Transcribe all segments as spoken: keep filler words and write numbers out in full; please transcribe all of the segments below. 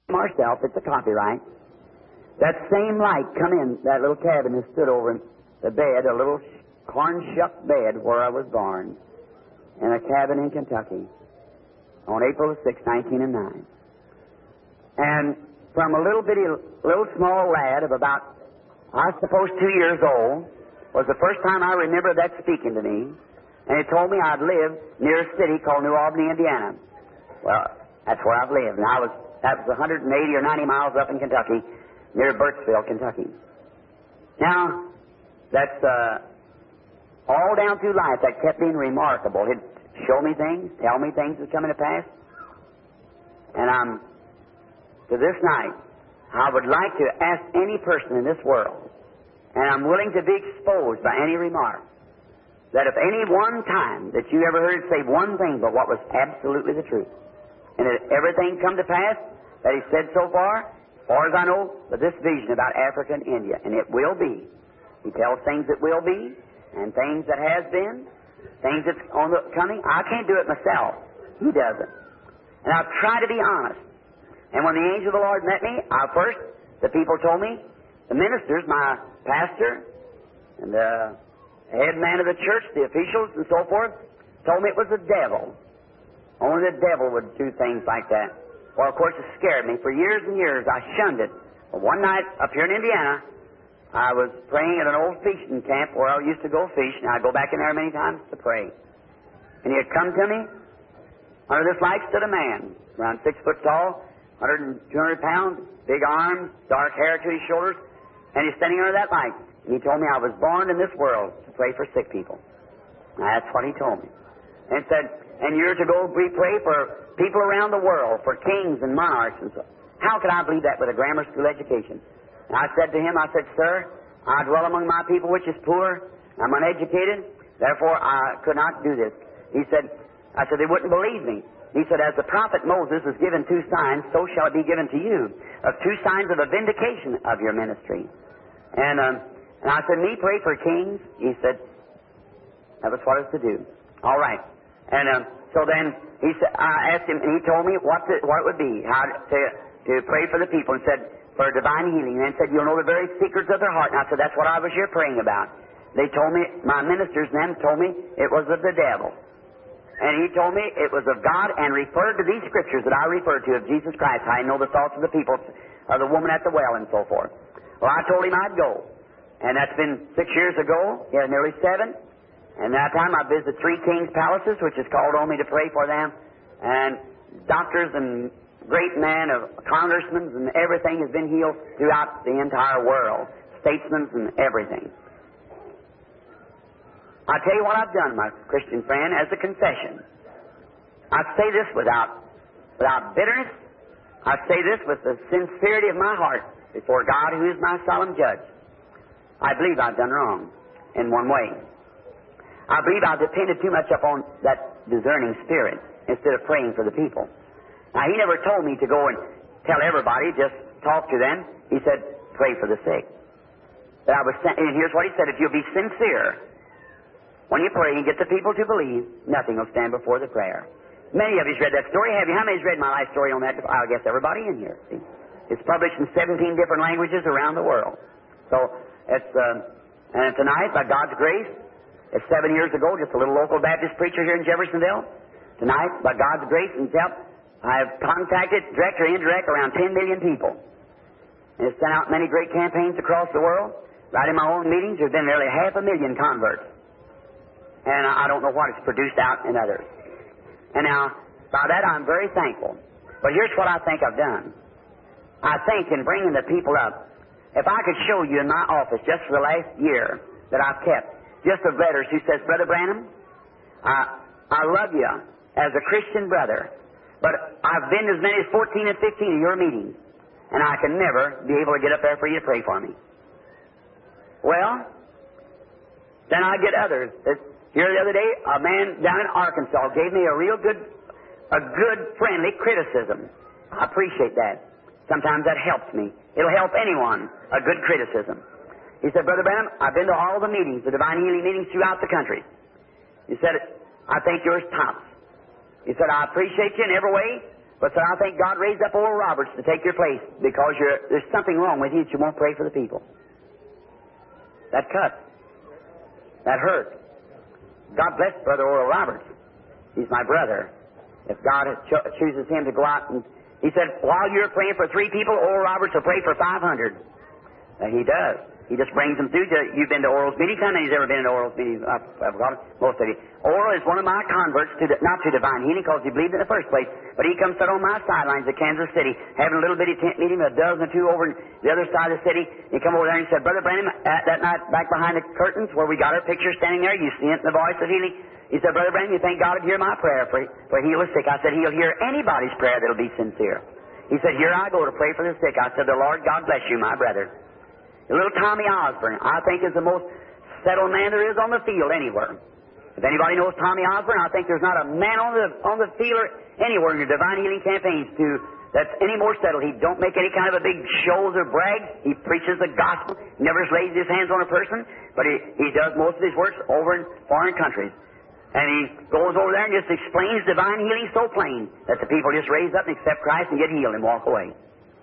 Myself, it's a copyright. That same light come in that little cabin and stood over in the bed, a little corn shuck bed where I was born, in a cabin in Kentucky on April sixth, nineteen oh nine. And from a little bitty, little small lad of about, I suppose, two years old, was the first time I remember that speaking to me. And he told me I'd live near a city called New Albany, Indiana. Well, that's where I've lived. And I was, that was one hundred eighty or ninety miles up in Kentucky, near Burkesville, Kentucky. Now, that's uh, all down through life that kept being remarkable. He'd show me things, tell me things that's coming to pass. And I'm, to this night, I would like to ask any person in this world, and I'm willing to be exposed by any remark, that if any one time that you ever heard it say one thing but what was absolutely the truth, and that everything come to pass that he said so far, as far as I know, with this vision about Africa and India, and it will be. He tells things that will be, and things that has been, things that's on the coming. I can't do it myself. He does it. And I've tried to be honest. And when the angel of the Lord met me, I first, the people told me, the ministers, my pastor, and the head man of the church, the officials, and so forth, told me it was the devil. Only the devil would do things like that. Well, of course, it scared me. For years and years, I shunned it. But one night, up here in Indiana, I was praying at an old fishing camp where I used to go fish, and I'd go back in there many times to pray. And he had come to me. Under this light stood a man, around six foot tall, one hundred and two hundred pounds, big arms, dark hair to his shoulders, and he's standing under that light. And he told me I was born in this world to pray for sick people. That's what he told me. And said, and you're to go be pray for people around the world, for kings and monarchs and so. How could I believe that with a grammar school education? And I said to him, I said, sir, I dwell among my people which is poor. I'm uneducated. Therefore, I could not do this. He said, I said, they wouldn't believe me. He said, as the prophet Moses was given two signs, so shall it be given to you, of two signs of a vindication of your ministry. And, um, and I said, me pray for kings? He said, that was what I was to do. All right. And um, so then he said, I asked him, and he told me what the, what it would be, how to, to pray for the people, and said, for divine healing. And then said, you'll know the very secrets of their heart. And I said, that's what I was here praying about. They told me, my ministers and them told me it was of the devil. And he told me it was of God and referred to these scriptures that I referred to of Jesus Christ. I know the thoughts of the people, of the woman at the well and so forth. Well, I told him I'd go. And that's been six years ago, yeah, nearly seven. And that time I visited three kings' palaces, which has called on me to pray for them. And doctors and great men of congressmen and everything has been healed throughout the entire world. Statesmen and everything. I tell you what I've done, my Christian friend, as a confession. I say this without, without bitterness. I say this with the sincerity of my heart before God, who is my solemn judge. I believe I've done wrong in one way. I believe I've depended too much upon that discerning spirit instead of praying for the people. Now, he never told me to go and tell everybody, just talk to them. He said, pray for the sick. But I was, and here's what he said, if you'll be sincere, when you pray and get the people to believe, nothing will stand before the prayer. Many of you's read that story, have you? How many's read my life story on that? I guess everybody in here. See? It's published in seventeen different languages around the world. So, it's, uh, and tonight, by God's grace, it's seven years ago, just a little local Baptist preacher here in Jeffersonville. Tonight, by God's grace and help, I have contacted, direct or indirect, around ten million people. And it's sent out many great campaigns across the world. Right in my own meetings, there's been nearly half a million converts. And I don't know what it's produced out in others. And now, by that I'm very thankful. But here's what I think I've done. I think in bringing the people up, if I could show you in my office just for the last year that I've kept, just of letters who says, Brother Branham, I, I love you as a Christian brother, but I've been to as many as fourteen and fifteen of your meetings, and I can never be able to get up there for you to pray for me. Well, then I get others that, here the other day, a man down in Arkansas gave me a real good, a good friendly criticism. I appreciate that. Sometimes that helps me. It'll help anyone, a good criticism. He said, Brother Branham, I've been to all the meetings, the divine healing meetings throughout the country. He said, I think yours tops. He said, I appreciate you in every way, But said, I think God raised up Oral Roberts to take your place because you're, there's something wrong with you that you won't pray for the people. That cut. That hurt. God bless Brother Oral Roberts. He's my brother. If God cho- chooses him to go out and... He said, while you're praying for three people, Oral Roberts will pray for five hundred. And he does. He just brings them through. To, you've been to Oral's meeting. How many's ever been to Oral's meeting? I've, I've got it. Most of you. Oral is one of my converts, to the, not to divine healing, because he believed in the first place. But he comes sit on my sidelines at Kansas City, having a little bitty tent meeting, a dozen or two over the other side of the city. He come over there and he said, Brother Branham, at that night back behind the curtains where we got our picture standing there, you see it in the voice of healing. He said, Brother Branham, you think God would hear my prayer for, for heal the sick? I said, He'll hear anybody's prayer that'll be sincere. He said, here I go to pray for the sick. I said, the Lord God bless you, my brother. The little Tommy Osborne, I think, is the most settled man there is on the field anywhere. If anybody knows Tommy Osborne, I think there's not a man on the on the field or anywhere in your divine healing campaigns to that's any more settled. He don't make any kind of a big shows or brag. He preaches the gospel. He never lays his hands on a person, but he, he does most of his works over in foreign countries. And he goes over there and just explains divine healing so plain that the people just raise up and accept Christ and get healed and walk away.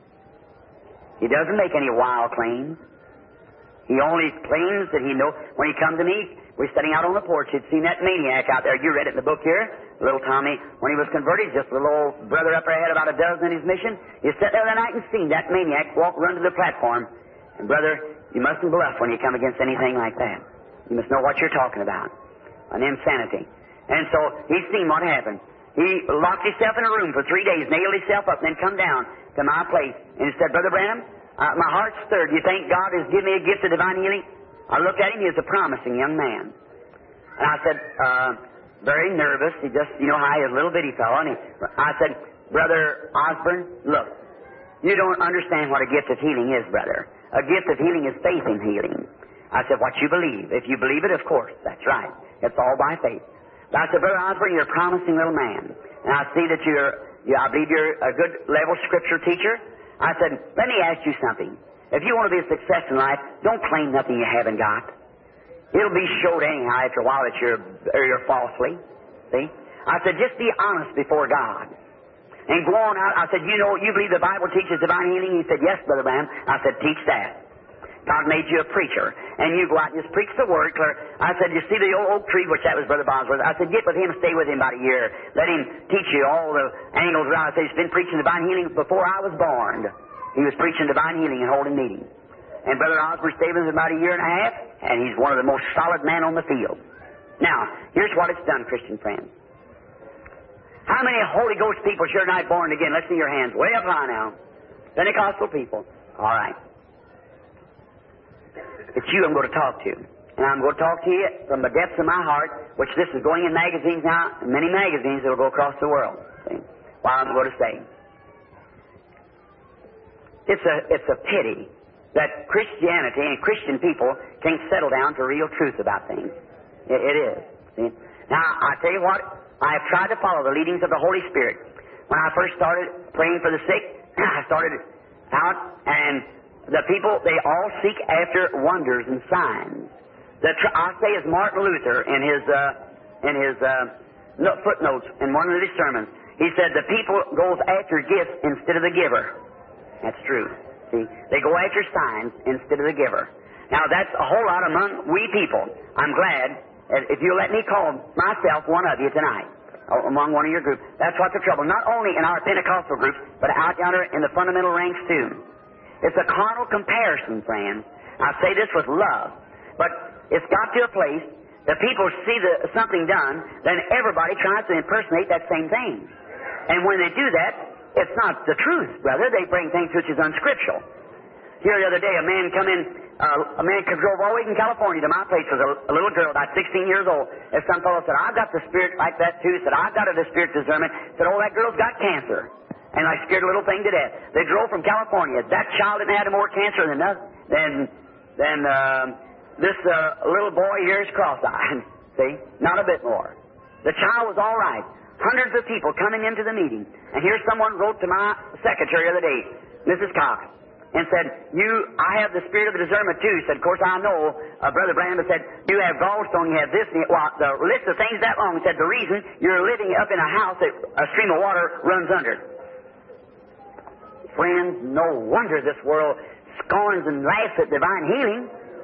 He doesn't make any wild claims. He only claims that he knows. When he come to me, we're sitting out on the porch. He'd seen that maniac out there. You read it in the book here. Little Tommy, when he was converted, just a little old brother up there, had about a dozen in his mission. He sat there that night and seen that maniac walk, run to the platform. And brother, you mustn't bluff when you come against anything like that. You must know what you're talking about. An insanity. And so he's seen what happened. He locked himself in a room for three days, nailed himself up, and then come down to my place. And he said, Brother Branham, uh, my heart's stirred. You think God has given me a gift of divine healing? I looked at him. He was a promising young man. And I said, uh, very nervous. He just, you know how he is, a little bitty fellow. And he, I said, Brother Osborne, look, you don't understand what a gift of healing is, brother. A gift of healing is faith in healing. I said, what you believe. If you believe it, of course, that's right. It's all by faith. But I said, Brother Osborne, you're a promising little man. And I see that you're, you, I believe you're a good level scripture teacher. I said, let me ask you something. If you want to be a success in life, don't claim nothing you haven't got. It'll be showed anyhow after a while that you're, or you're falsely. See? I said, just be honest before God. And go on out. I said, you know, you believe the Bible teaches divine healing? He said, yes, Brother Branham. I said, teach that. God made you a preacher, and you go out and just preach the word. I said, you see the old oak tree, which that was Brother Bosworth. I said, get with him, stay with him about a year. Let him teach you all the angles around. I said, he's been preaching divine healing before I was born. He was preaching divine healing and holding meetings. And Brother Osborne stayed with him about a year and a half, and he's one of the most solid men on the field. Now, here's what it's done, Christian friends. How many Holy Ghost people sure not born again? Let's see your hands way up high now. Pentecostal people. All right. It's you I'm going to talk to. And I'm going to talk to you from the depths of my heart, which this is going in magazines now, and many magazines that will go across the world. See? What I'm going to say. It's a, it's a pity that Christianity and Christian people can't settle down to real truth about things. It, it is. See? Now, I tell you what, I have tried to follow the leadings of the Holy Spirit. When I first started praying for the sick, I started out and the people, they all seek after wonders and signs. The tr- I say as Martin Luther in his uh, in his uh, no, footnotes in one of his sermons, he said the people goes after gifts instead of the giver. That's true. See, they go after signs instead of the giver. Now that's a whole lot among we people. I'm glad if you'll let me call myself one of you tonight. Among one of your groups. That's what's the trouble. Not only in our Pentecostal groups, but out yonder in the fundamental ranks too. It's a carnal comparison, friends. I say this with love. But it's got to a place that people see the, something done, then everybody tries to impersonate that same thing. And when they do that, it's not the truth, brother. They bring things which is unscriptural. Here the other day, a man come in, uh, a man drove all the way from California to my place with a, a little girl, about sixteen years old. And some fellow said, I've got the spirit like that too. Said, I've got a spirit discernment. Said, oh, that girl's got cancer. And I scared a little thing to death. They drove from California. That child didn't have more cancer than us, than than uh, this uh, little boy here is cross-eyed. See, not a bit more. The child was all right. Hundreds of people coming into the meeting, and here someone wrote to my secretary the other day, Missus Cox, and said, "You, I have the spirit of the discernment too." Said, "Of course I know." Uh, Brother Branham said, "You have gallstone, you have this." And well, the list of things that long. Said the reason you're living up in a house that a stream of water runs under. friends, no wonder this world scorns and laughs at divine healing.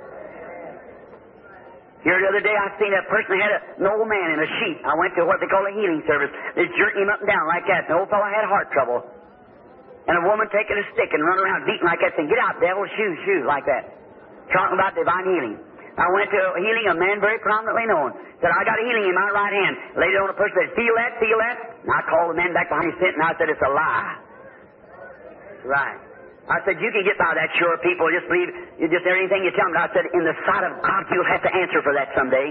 Here the other day I seen a person that had a, an old man in a sheet. I went to what they call a healing service. They jerked him up and down like that. The old fellow had heart trouble. And a woman taking a stick and running around beating like that, saying, "Get out, devil, shoo, shoo," like that. Talking about divine healing. I went to a healing, a man very prominently known. Said, "I got a healing in my right hand." Laid it on a person, said, "Feel that, feel that?" And I called the man back behind his tent and I said, "It's a lie." Right. I said, "You can get by that, sure, people. Just believe you just everything you tell them." I said, "In the sight of God, you'll have to answer for that someday."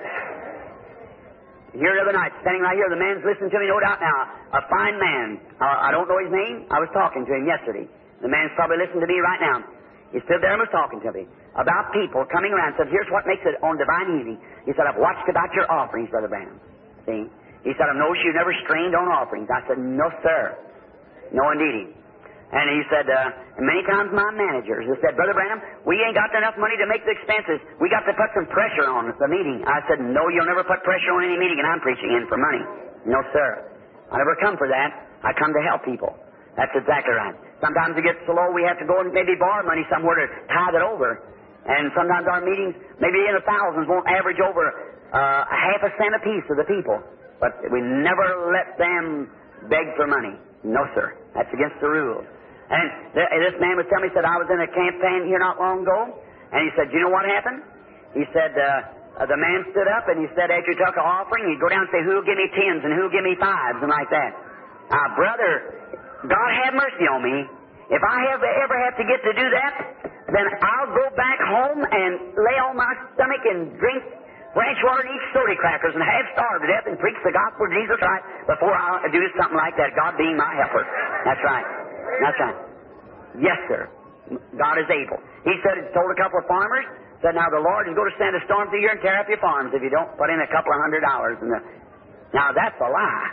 Here the other night, standing right here, the man's listening to me, no doubt now. A fine man. Uh, I don't know his name. I was talking to him yesterday. The man's probably listening to me right now. He stood there and was talking to me about people coming around and said, "Here's what makes it on divine healing." He said, "I've watched about your offerings, Brother Branham." See? He said, "I've noticed you never strained on offerings." I said, "No, sir. No, indeedy." And he said, uh, and many times my managers have said, "Brother Branham, we ain't got enough money to make the expenses. We got to put some pressure on the meeting." I said, "No, you'll never put pressure on any meeting, and I'm preaching in for money." No, sir. I never come for that. I come to help people. That's exactly right. Sometimes it gets so low we have to go and maybe borrow money somewhere to tithe it over. And sometimes our meetings, maybe in the thousands, won't average over uh, a half a cent apiece to the people. But we never let them beg for money. No, sir. That's against the rules. And th- this man was telling me, he said, I was in a campaign here not long ago, and he said, "You know what happened?" He said, uh, uh, the man stood up and he said, after he took an offering, he'd go down and say, "Who'll give me tens and who'll give me fives," and like that. Now, brother, God have mercy on me. If I have ever have to get to do that, then I'll go back home and lay on my stomach and drink branch water and eat soda crackers and half starve to death and preach the gospel of Jesus Christ before I'll do something like that, God being my helper. That's right. That's right. Yes, sir. God is able. He said, told a couple of farmers, said, "Now the Lord is going to send a storm through here and tear up your farms if you don't put in a couple of hundred dollars." In the... Now that's a lie.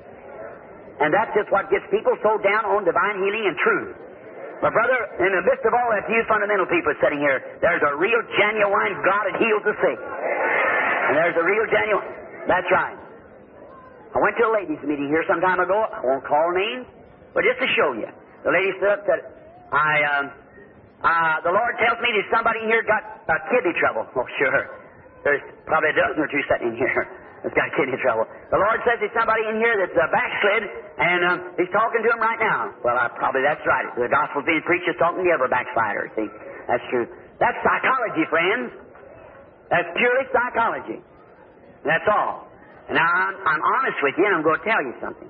And that's just what gets people so down on divine healing and truth. But brother, in the midst of all that few fundamental people sitting here, there's a real genuine God that heals the sick. And there's a real genuine... That's right. I went to a ladies' meeting here some time ago. I won't call names, but just to show you. The lady stood up and said, I, um, uh, the Lord tells me there's somebody in here got uh, kidney trouble. Oh, sure. There's probably a dozen or two sitting in here that's got kidney trouble. The Lord says there's somebody in here that's uh, backslid, and um, He's talking to him right now. Well, I, probably that's right. The gospel's being preached, is talking to every backslider. See, that's true. That's psychology, friends. That's purely psychology. That's all. And now I'm, I'm honest with you, and I'm going to tell you something.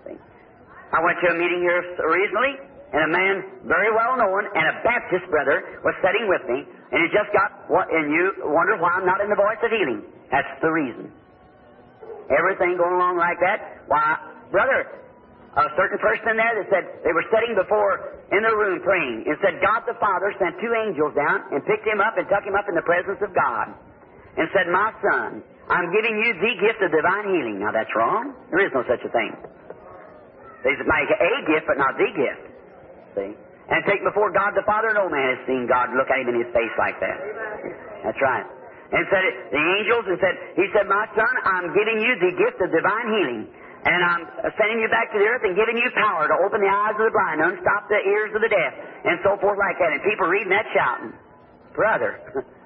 I went to a meeting here recently, and a man very well known, and a Baptist brother, was sitting with me, and he just got, what, and you wonder why I'm not in the voice of healing. That's the reason. Everything going along like that. Why, brother, a certain person in there that said, they were sitting before, in the room praying, and said, God the Father sent two angels down, and picked him up, and took him up in the presence of God, and said, "My son, I'm giving you the gift of divine healing." Now that's wrong. There is no such a thing. They make a gift, but not the gift. See? And take before God the Father, no man has seen God look at him in his face like that. That's right. And said it, the angels, and said, he said, "My son, I'm giving you the gift of divine healing. And I'm sending you back to the earth and giving you power to open the eyes of the blind, unstop the ears of the deaf," and so forth like that. And people reading that shouting. Brother,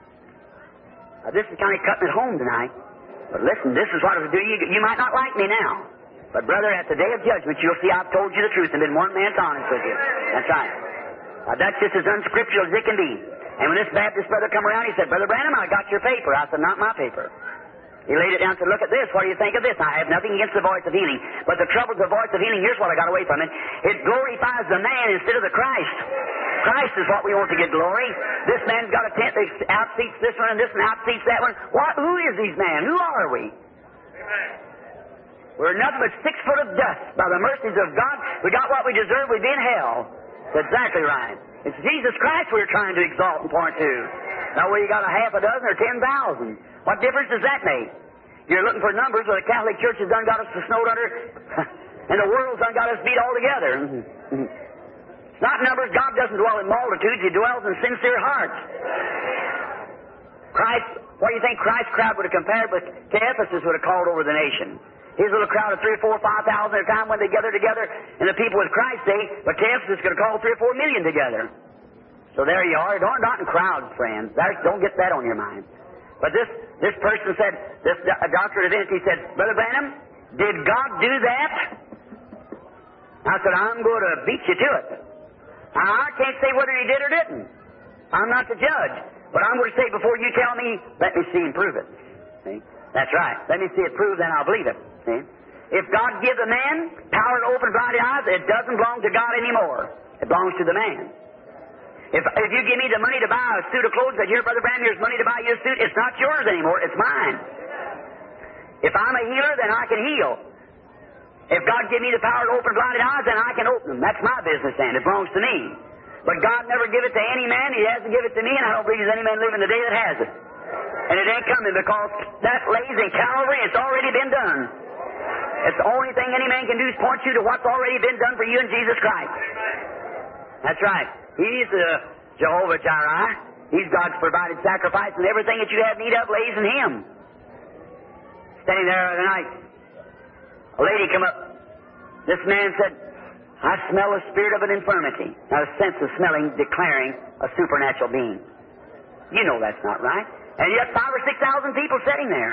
this is kind of cutting it home tonight. But listen, this is what it'll do you. You might not like me now. But, brother, at the day of judgment, you'll see I've told you the truth and been one man's honest with you. That's right. Now, that's just as unscriptural as it can be. And when this Baptist brother come around, he said, "Brother Branham, I got your paper." I said, "Not my paper." He laid it down and said, "Look at this. What do you think of this?" I have nothing against the voice of healing. But the trouble with the voice of healing, here's what I got away from it. It glorifies the man instead of the Christ. Christ is what we want to get glory. This man's got a tent that outseats this one and this one outseats that one. What? Who is these men? Who are we? Amen. We're nothing but six foot of dust. By the mercies of God, we got what we deserve. We'd be in hell. That's exactly right. It's Jesus Christ we're trying to exalt and point to. Now, whether you got a half a dozen or ten thousand, what difference does that make? You're looking for numbers where the Catholic Church has done got us snowed under, and the world's done got us beat all together. It's not numbers. God doesn't dwell in multitudes. He dwells in sincere hearts. Christ, what do you think Christ's crowd would have compared with to Ephesus would have called over the nation? his little crowd of three or four, five thousand at a time when they gather together, and the people with Christ say, but Ephesus is going to call three or four million together. So there you are. Don't, not in crowds, friends. That, don't get that on your mind. But this, this person said, this a doctor of divinity said, Brother Branham, did God do that? I said, I'm going to beat you to it. I can't say whether he did or didn't. I'm not the judge. But I'm going to say before you tell me, let me see and prove it. See? That's right. Let me see it proved, then I'll believe it. See? If God gives a man power to open blinded eyes, it doesn't belong to God anymore. It belongs to the man. If, if you give me the money to buy a suit of clothes, that here, Brother Branham, here's money to buy you a suit, it's not yours anymore, it's mine. If I'm a healer, then I can heal. If God give me the power to open blinded eyes, then I can open them. That's my business then. It belongs to me. But God never give it to any man. He hasn't give it to me, and I don't believe there's any man living today that has it. And it ain't coming because that lays in Calvary, it's already been done. It's the only thing any man can do is point you to what's already been done for you in Jesus Christ. That's right. He's the Jehovah Jireh. He's God's provided sacrifice, and everything that you have need of lays in Him. Standing there the night, a lady come up. This man said, I smell the spirit of an infirmity. Now, a sense of smelling, declaring a supernatural being. You know that's not right. And yet five or six thousand people sitting there.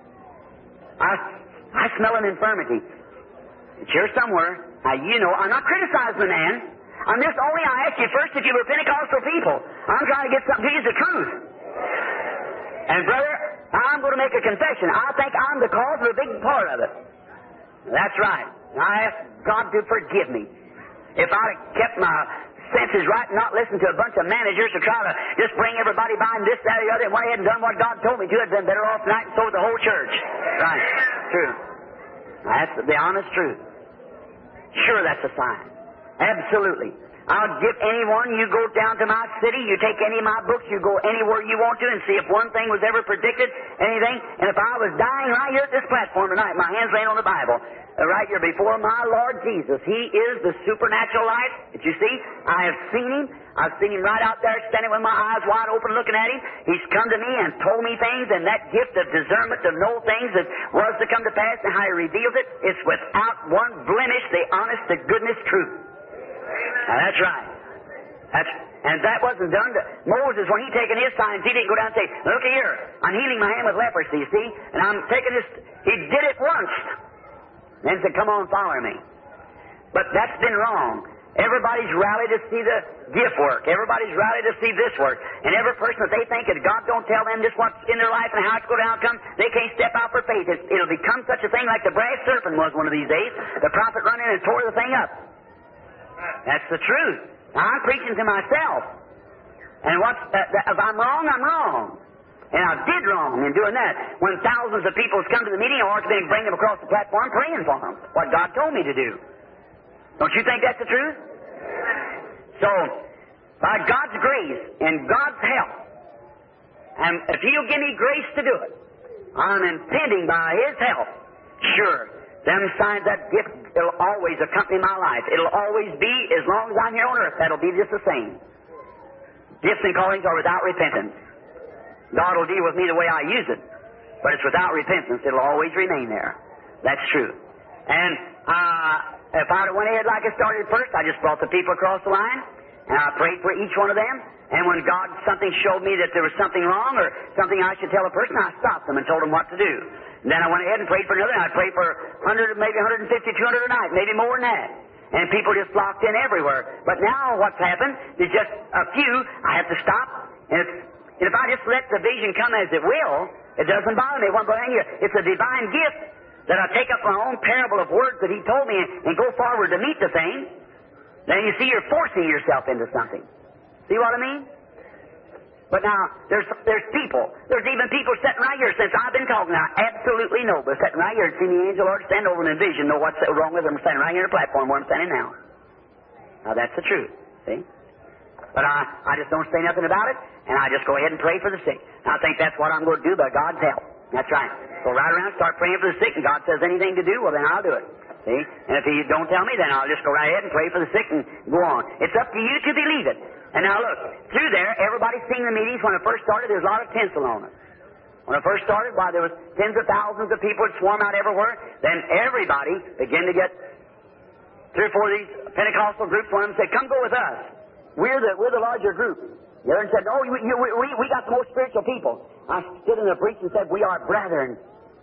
I, I smell an infirmity. It's here somewhere. Now, you know, I'm not criticizing the man. I'm just only, I ask you first if you were Pentecostal people. I'm trying to get something to you, the truth. And brother, I'm going to make a confession. I think I'm the cause of a big part of it. That's right. I ask God to forgive me. If I'd have kept my senses right and not listened to a bunch of managers to try to just bring everybody by and this, that, or the other, and went ahead and done what God told me to, I'd been better off tonight and so would the whole church. Right. True. That's the honest truth. Sure, that's a sign. Absolutely. I'll give anyone, you go down to my city, you take any of my books, you go anywhere you want to and see if one thing was ever predicted, anything. And if I was dying right here at this platform tonight, my hands laying on the Bible, uh, right here before my Lord Jesus, He is the supernatural life. Did you see? I have seen Him. I've seen Him right out there standing with my eyes wide open looking at Him. He's come to me and told me things, and that gift of discernment to know things that was to come to pass and how He reveals it, it's without one blemish, the honest to goodness truth. Now, that's right. That's, and that wasn't done to Moses when he taken his signs. He didn't go down and say, look here, I'm healing my hand with leprosy, you see, and I'm taking this. He did it once. Then said, come on, follow me. But that's been wrong. Everybody's rallied to see the gift work. Everybody's rallied to see this work. And every person that they think that God don't tell them just what's in their life and how it's going to outcome, they can't step out for faith. It, it'll become such a thing like the brass serpent was one of these days. The prophet run in and tore the thing up. That's the truth. Now, I'm preaching to myself. And what's, uh, if I'm wrong, I'm wrong. And I did wrong in doing that. When thousands of people come to the meeting, I ought to be bring them across the platform praying for them. What God told me to do. Don't you think that's the truth? So, by God's grace and God's help, and if He'll give me grace to do it, I'm intending by His help, sure, them signs, that gift, it'll always accompany my life. It'll always be, as long as I'm here on earth, that'll be just the same. Gifts and callings are without repentance. God will deal with me the way I use it, but it's without repentance. It'll always remain there. That's true. And uh, if I'd have went ahead like I started first, I just brought the people across the line, and I prayed for each one of them. And when God, something showed me that there was something wrong or something I should tell a person, I stopped them and told them what to do. And then I went ahead and prayed for another, and I'd pray for one hundred, maybe one hundred fifty, two hundred a night, maybe more than that. And people just flocked in everywhere. But now what's happened is just a few, I have to stop. And if, and if I just let the vision come as it will, it doesn't bother me. It won't bother you. It's a divine gift that I take up my own parable of words that He told me and go forward to meet the thing. Then you see you're forcing yourself into something. See what I mean? But now, there's there's people. There's even people sitting right here since I've been talking. I absolutely know. But sitting right here and see the angel Lord stand over in a vision, know what's wrong with them, standing right here on the platform where I'm standing now. Now, that's the truth. See? But I, I just don't say nothing about it, and I just go ahead and pray for the sick. And I think that's what I'm going to do by God's help. That's right. Go right around, start praying for the sick, and God says anything to do, well, then I'll do it. See? And if He don't tell me, then I'll just go right ahead and pray for the sick and go on. It's up to you to believe it. And now look, through there, everybody's seen the meetings when it first started, there's a lot of tinsel on it. When I first started, why, there was tens of thousands of people would swarm out everywhere. Then everybody began to get three or four of these Pentecostal groups. One of them said, "Come go with us. We're the we're the larger group." The other one said, "Oh, you, you, we we got the most spiritual people." I stood in the breach and said, "We are brethren.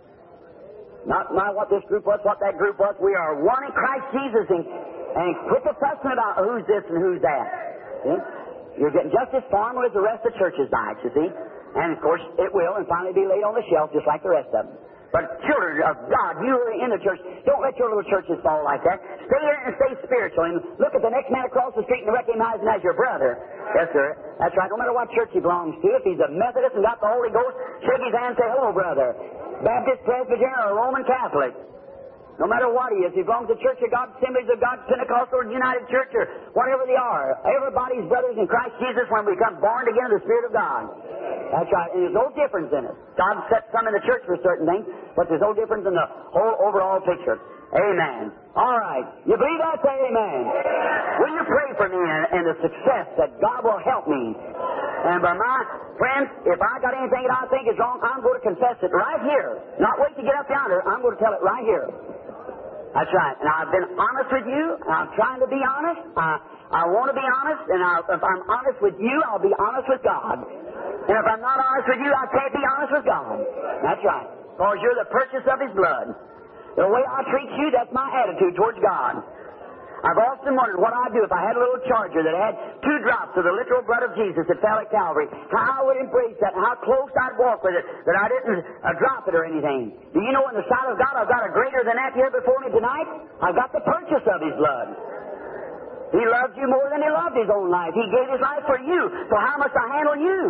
Not not what this group was, what that group was. We are one in Christ Jesus." And and quit the fussing about who's this and who's that. See? You're getting just as formal as the rest of the churches by it, you see. And, of course, it will, and finally be laid on the shelf just like the rest of them. But children of God, you are in the church. Don't let your little churches fall like that. Stay here and stay spiritual. And look at the next man across the street and recognize him as your brother. Yes, sir. That's right. No matter what church he belongs to, if he's a Methodist and got the Holy Ghost, shake his hand and say, "Hello, brother." Baptist, Presbyterian, or Roman Catholic. No matter what he is, he belongs to Church of God, Assemblies of God, Pentecostal, or United Church, or whatever they are. Everybody's brothers in Christ Jesus when we become born again in the Spirit of God. That's right. And there's no difference in it. God set some in the church for certain things, but there's no difference in the whole overall picture. Amen. All right. You believe that? Say amen. Will you pray for me and, and the success that God will help me? And by my friends, if I got anything that I think is wrong, I'm going to confess it right here. Not wait to get up yonder. I'm going to tell it right here. That's right. And I've been honest with you. I'm trying to be honest. I, I want to be honest. And I, if I'm honest with you, I'll be honest with God. And if I'm not honest with you, I can't be honest with God. That's right. Because you're the purchase of His blood. The way I treat you, that's my attitude towards God. I've often wondered what I'd do if I had a little charger that had two drops of the literal blood of Jesus that fell at Calvary. How I would embrace that and how close I'd walk with it, that I didn't uh, drop it or anything. Do you know in the sight of God I've got a greater than that here before me tonight? I've got the purchase of His blood. He loved you more than He loved His own life. He gave His life for you. So how must I handle you?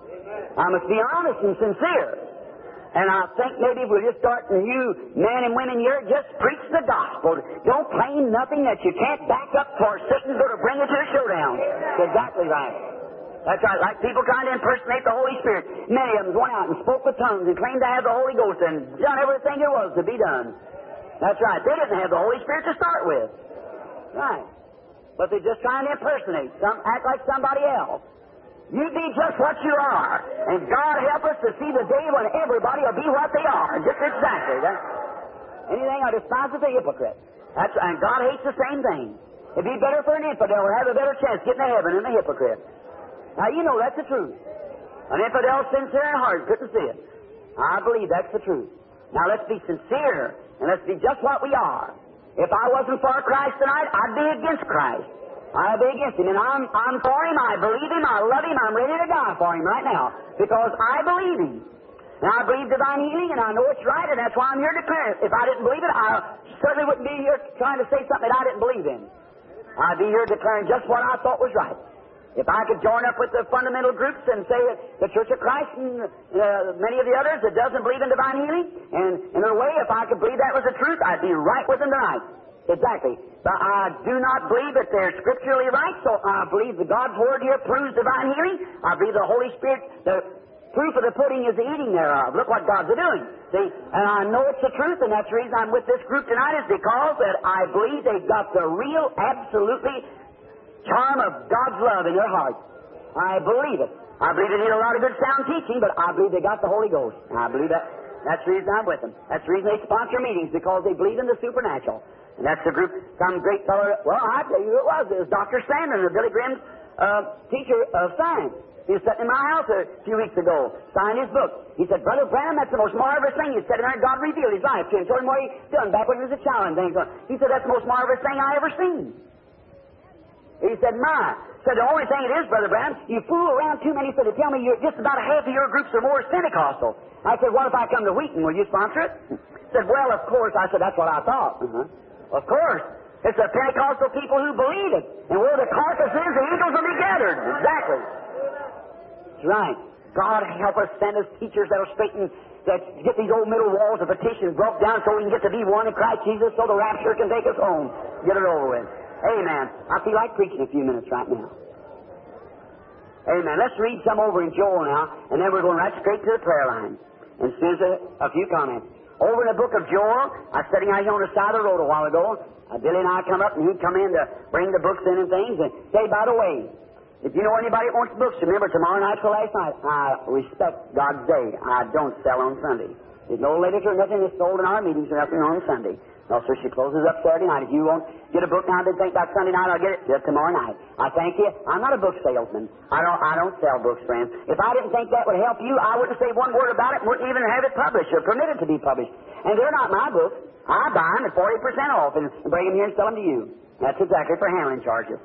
I must be honest and sincere. And I think maybe if we just start, and you men and women here, just preach the gospel. Don't claim nothing that you can't back up, for Satan's going to bring you to a showdown. That's exactly right. That's right. Like people trying to impersonate the Holy Spirit. Many of them went out and spoke with tongues and claimed to have the Holy Ghost and done everything there was to be done. That's right. They didn't have the Holy Spirit to start with. Right. But they're just trying to impersonate, some, act like somebody else. You be just what you are. And God help us to see the day when everybody will be what they are. Just exactly. That, anything I despise is a hypocrite. That's, and God hates the same thing. It'd be better for an infidel to have a better chance getting to heaven than a hypocrite. Now, you know that's the truth. An infidel sincere in heart couldn't see it. I believe that's the truth. Now, let's be sincere, and let's be just what we are. If I wasn't for Christ tonight, I'd be against Christ. I'll be against Him, and I'm, I'm for Him, I believe Him, I love Him, I'm ready to die for Him right now, because I believe Him. And I believe divine healing, and I know it's right, and that's why I'm here to declare it. If I didn't believe it, I certainly wouldn't be here trying to say something that I didn't believe in. I'd be here declaring just what I thought was right. If I could join up with the fundamental groups and say that the Church of Christ and uh, many of the others that doesn't believe in divine healing, and in a way, if I could believe that was the truth, I'd be right with them tonight. Exactly. But I do not believe that they're scripturally right, so I believe that God's Word here proves divine healing. I believe the Holy Spirit, the proof of the pudding is the eating thereof. Look what God's doing. See? And I know it's the truth, and that's the reason I'm with this group tonight, is because that I believe they've got the real, absolutely charm of God's love in their heart. I believe it. I believe they need a lot of good sound teaching, but I believe they got the Holy Ghost. I believe that. That's the reason I'm with them. That's the reason they sponsor meetings, because they believe in the supernatural. And that's the group, some great fellow, well, I tell you who it was. It was Doctor Sandon, the Billy Graham's uh, teacher of science. He was sitting in my house a few weeks ago, signed his book. He said, "Brother Branham, that's the most marvelous thing." He said, and God revealed His life to him, told him what He'd done back when he was a child and things. He said, "That's the most marvelous thing I ever seen." He said, "My." Said, "The only thing it is, Brother Branham, you fool around too many, so to tell me you're just about a half of your groups or more is Pentecostal." I said, "What if I come to Wheaton? Will you sponsor it?" He said, "Well, of course." I said, "That's what I thought." Uh-huh. Of course. It's the Pentecostal people who believe it. And where the carcass is, the angels will be gathered. Exactly. That's right. God help us, send us teachers that will straighten, that get these old middle walls of petitions broke down so we can get to be one in Christ Jesus, so the rapture can take us home. Get it over with. Amen. I feel like preaching a few minutes right now. Amen. Let's read some over in Joel now, and then we're going right straight to the prayer line. And Susan, a few comments. Over in the book of Joel, I was sitting out here on the side of the road a while ago. Uh, Billy and I come up, and he'd come in to bring the books in and things. And say, by the way, If you know anybody that wants books, remember tomorrow night till last night. I respect God's day. I don't sell on Sunday. There's no literature, nothing that's sold in our meetings or nothing on Sunday. No, sir, she closes up Saturday night. If you won't get a book now, then think about Sunday night, I'll get it just tomorrow night. I thank you. I'm not a book salesman. I don't I don't sell books, friends. If I didn't think that would help you, I wouldn't say one word about it, wouldn't even have it published or permitted to be published. And they're not my books. I buy them at forty percent off and bring them here and sell them to you. That's exactly for handling charges.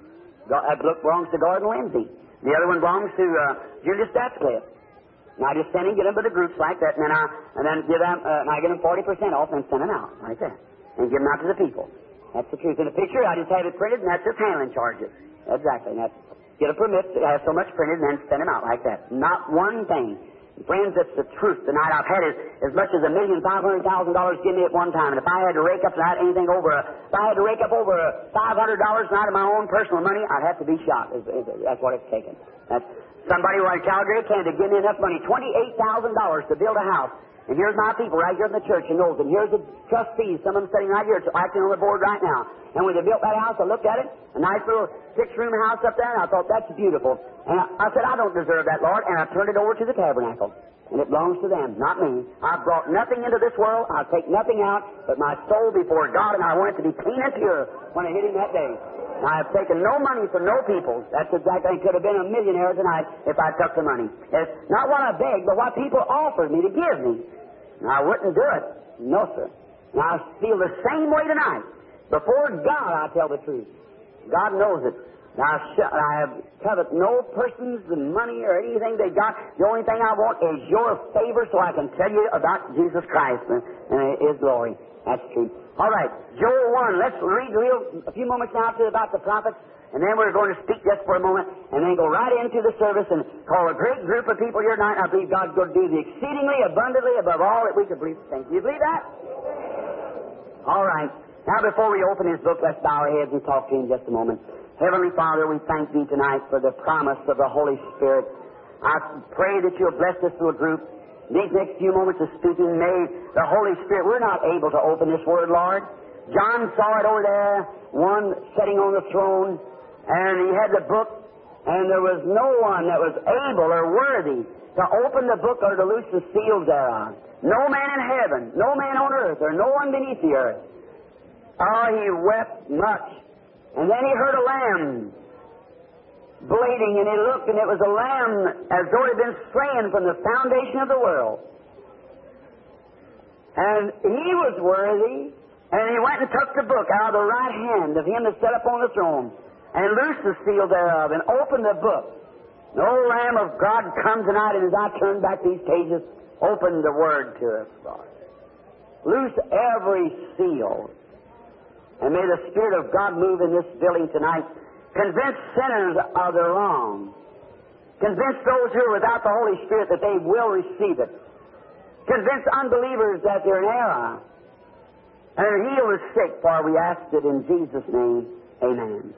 That book belongs to Gordon Lindsay. The other one belongs to uh, Julius Statscliffe. And I just send him, get them to the groups like that, and then I and then give them, uh, and I get them forty percent off, and send them out like that, and give them out to the people. That's the truth. In the picture, I just have it printed, and that's just handling charges. Exactly. And that's get a permit to have so much printed, and then send them out like that. Not one thing. Friends, that's the truth. Tonight I've had as, as much as a million five hundred thousand dollars give me at one time, and if I had to rake up tonight anything over, a, if I had to rake up over five hundred dollars tonight of my own personal money, I'd have to be shot. That's what it's taken. That's somebody right in Calgary, Canada, give me enough money, twenty-eight thousand dollars to build a house. And here's my people right here in the church in Knowles. And here's the trustees, some of them sitting right here, acting on the board right now. And when they built that house, I looked at it, a nice little six-room house up there, and I thought, that's beautiful. And I, I said, I don't deserve that, Lord. And I turned it over to the tabernacle. And it belongs to them, not me. I've brought nothing into this world. I'll take nothing out but my soul before God, and I want it to be clean and pure when I hit Him that day. I have taken no money from no people. That's exactly, I could have been a millionaire tonight if I took the money. It's not what I begged, but what people offered me to give me. And I wouldn't do it. No, sir. And I feel the same way tonight. Before God, I tell the truth. God knows it. Now, I have coveted no person's money or anything they got. The only thing I want is your favor so I can tell you about Jesus Christ and His glory. That's true. All right, Joel one. Let's read real, a few moments now to about the prophets, and then we're going to speak just for a moment, and then go right into the service and call a great group of people here tonight. I believe God's going to do the exceedingly abundantly above all that we could believe. Think you believe that? All right. Now, before we open His book, let's bow our heads and talk to Him just a moment. Heavenly Father, we thank Thee tonight for the promise of the Holy Spirit. I pray that You'll bless this little group. These next few moments of speaking, may the Holy Spirit, we're not able to open this Word, Lord. John saw it over there, one sitting on the throne, and he had the book, and there was no one that was able or worthy to open the book or to loose the seals thereon. No man in heaven, no man on earth, or no one beneath the earth. Oh, he wept much. And then he heard a lamb bleating, and he looked, and it was a lamb as though it had been slain from the foundation of the world. And he was worthy, and he went and took the book out of the right hand of him that sat upon the throne, and loosed the seal thereof, and opened the book. The old Lamb of God, come tonight, and as I turn back these pages, open the Word to us, Lord. Loose every seal. And may the Spirit of God move in this building tonight. Convince sinners of their wrong. Convince those who are without the Holy Spirit that they will receive it. Convince unbelievers that they're in error. And heal the sick, for we ask it in Jesus' name. Amen.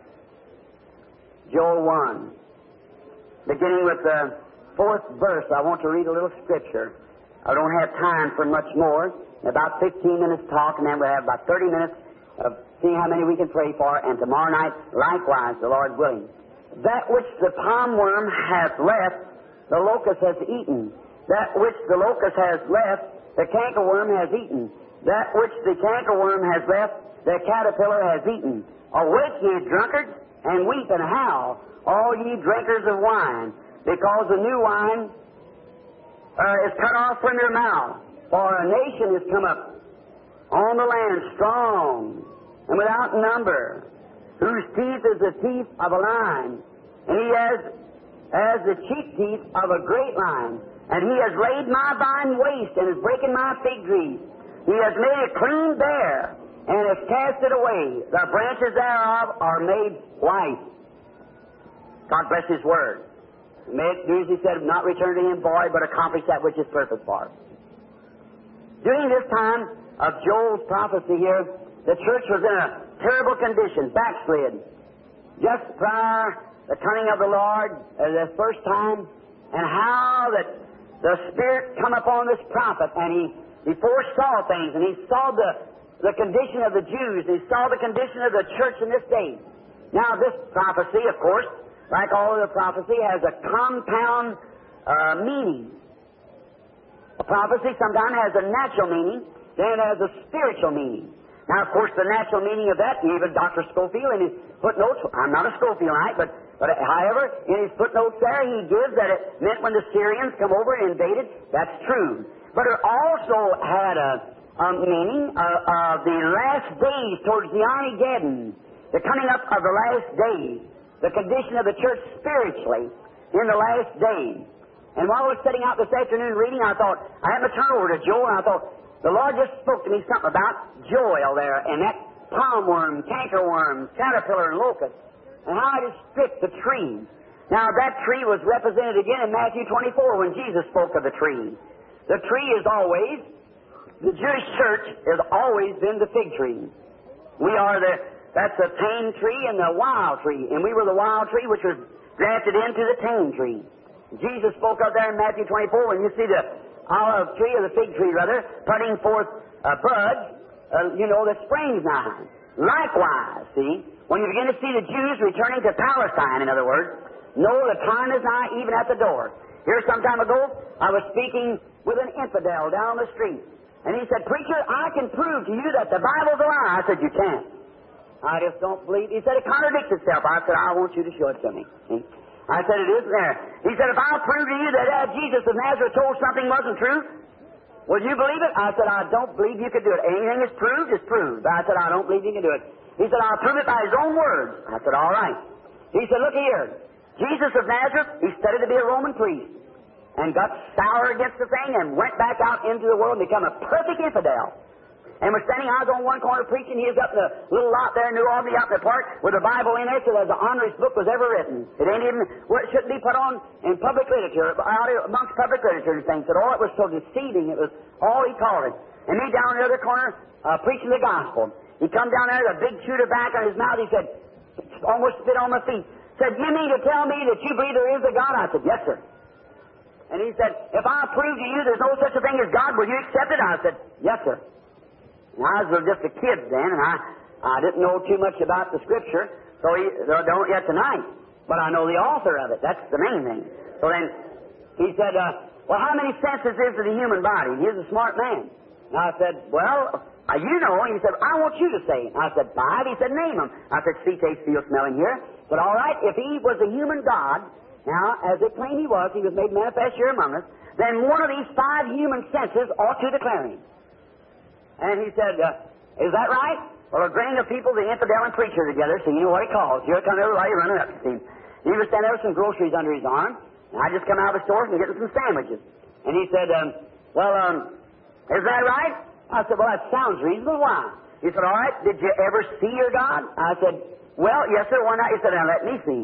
Joel one. Beginning with the fourth verse, I want to read a little scripture. I don't have time for much more. About fifteen minutes talk, and then we'll have about thirty minutes of seeing how many we can pray for, and tomorrow night, likewise, the Lord willing. That which the palm worm hath left, the locust has eaten. That which the locust has left, the cankerworm has eaten. That which the cankerworm has left, the caterpillar has eaten. Awake, ye drunkards, and weep and howl, all ye drinkers of wine, because the new wine uh, is cut off from your mouth. For a nation is come up on the land strong and without number, whose teeth is the teeth of a lion, and he has as the cheek teeth of a great lion. And he has laid my vine waste, and is breaking my fig trees. He has made it clean bare, and has cast it away. The branches thereof are made white. God bless His Word. May it do as He said, not return to Him void, but accomplish that which is purpose for. During this time of Joel's prophecy here, the church was in a terrible condition, backslid. Just prior the coming of the Lord, uh, the first time, and how that the Spirit come upon this prophet, and he, he foresaw things, and he saw the, the condition of the Jews, and he saw the condition of the church in this day. Now, this prophecy, of course, like all of the prophecy, has a compound uh, meaning. A prophecy sometimes has a natural meaning, then it has a spiritual meaning. Now, of course, the natural meaning of that, even Doctor Scofield in his footnotes, I'm not a Scofieldite, but, but however, in his footnotes there, he gives that it meant when the Syrians come over and invaded. That's true. But it also had a, a meaning of, of the last days towards the Armageddon, the coming up of the last days, the condition of the church spiritually in the last days. And while I was sitting out this afternoon reading, I thought, I had to turn over to Joel, and I thought, the Lord just spoke to me something about Joel there, and that palm worm, cankerworm, caterpillar, and locust, and how it has stripped the tree. Now, that tree was represented again in Matthew twenty-four when Jesus spoke of the tree. The tree is always, the Jewish church has always been the fig tree. We are the, that's the tame tree and the wild tree, and we were the wild tree which was grafted into the tame tree. Jesus spoke of there in Matthew twenty-four when you see the olive tree, or the fig tree rather, putting forth uh, buds, uh, you know, the spring's nigh. Likewise, see, when you begin to see the Jews returning to Palestine, in other words, know the time is nigh, even at the door. Here some time ago, I was speaking with an infidel down the street, and he said, "Preacher, I can prove to you that the Bible's a lie." I said, "You can't." I just don't believe. He said, "It contradicts itself." I said, "I want you to show it to me." See? I said, "It isn't there." He said, "If I'll prove to you that uh, Jesus of Nazareth told something wasn't true, will you believe it?" I said, "I don't believe you could do it. Anything is proved is proved." I said, "I don't believe you can do it." He said, "I'll prove it by his own words." I said, "All right." He said, "Look here. Jesus of Nazareth, he studied to be a Roman priest and got sour against the thing and went back out into the world and become a perfect infidel. And we're standing, I was on one corner preaching, he was up in the little lot there in New Albany out in the park with a Bible in there so that the honoriest book was ever written. It ain't even, well, it shouldn't be put on in public literature, out amongst public literature and things. That all it was so deceiving, it was all he called it. And me down in the other corner uh, preaching the gospel. He come down there with a big chew tobacco in his mouth, he said, almost spit on my feet, said, "You mean to tell me that you believe there is a God?" I said, "Yes, sir." And he said, "If I prove to you there's no such a thing as God, will you accept it?" I said, "Yes, sir." I was just a kid then, and I, I didn't know too much about the Scripture, so he, I don't yet tonight. But I know the author of it. That's the main thing. So then he said, uh, "Well, how many senses is to the human body?" He was a smart man. And I said, "Well, uh, you know." And he said, "I want you to say it." I said, "Five." He said, "Name them." I said, "See, taste, feel, smell, and hear." But all right, if he was a human God, now, as it claimed he was, he was made manifest here among us, then one of these five human senses ought to declare him. And he said, uh, "Is that right?" Well, a grain of people, the infidel and preacher together, so you know what he calls. Here come everybody running up to see him. He was standing there with some groceries under his arm, and I just come out of the store and getting some sandwiches. And he said, um, "Well, um, is that right?" I said, "Well, that sounds reasonable. Why?" He said, "All right, did you ever see your God?" I said, "Well, yes, sir, why not?" He said, "Now let me see."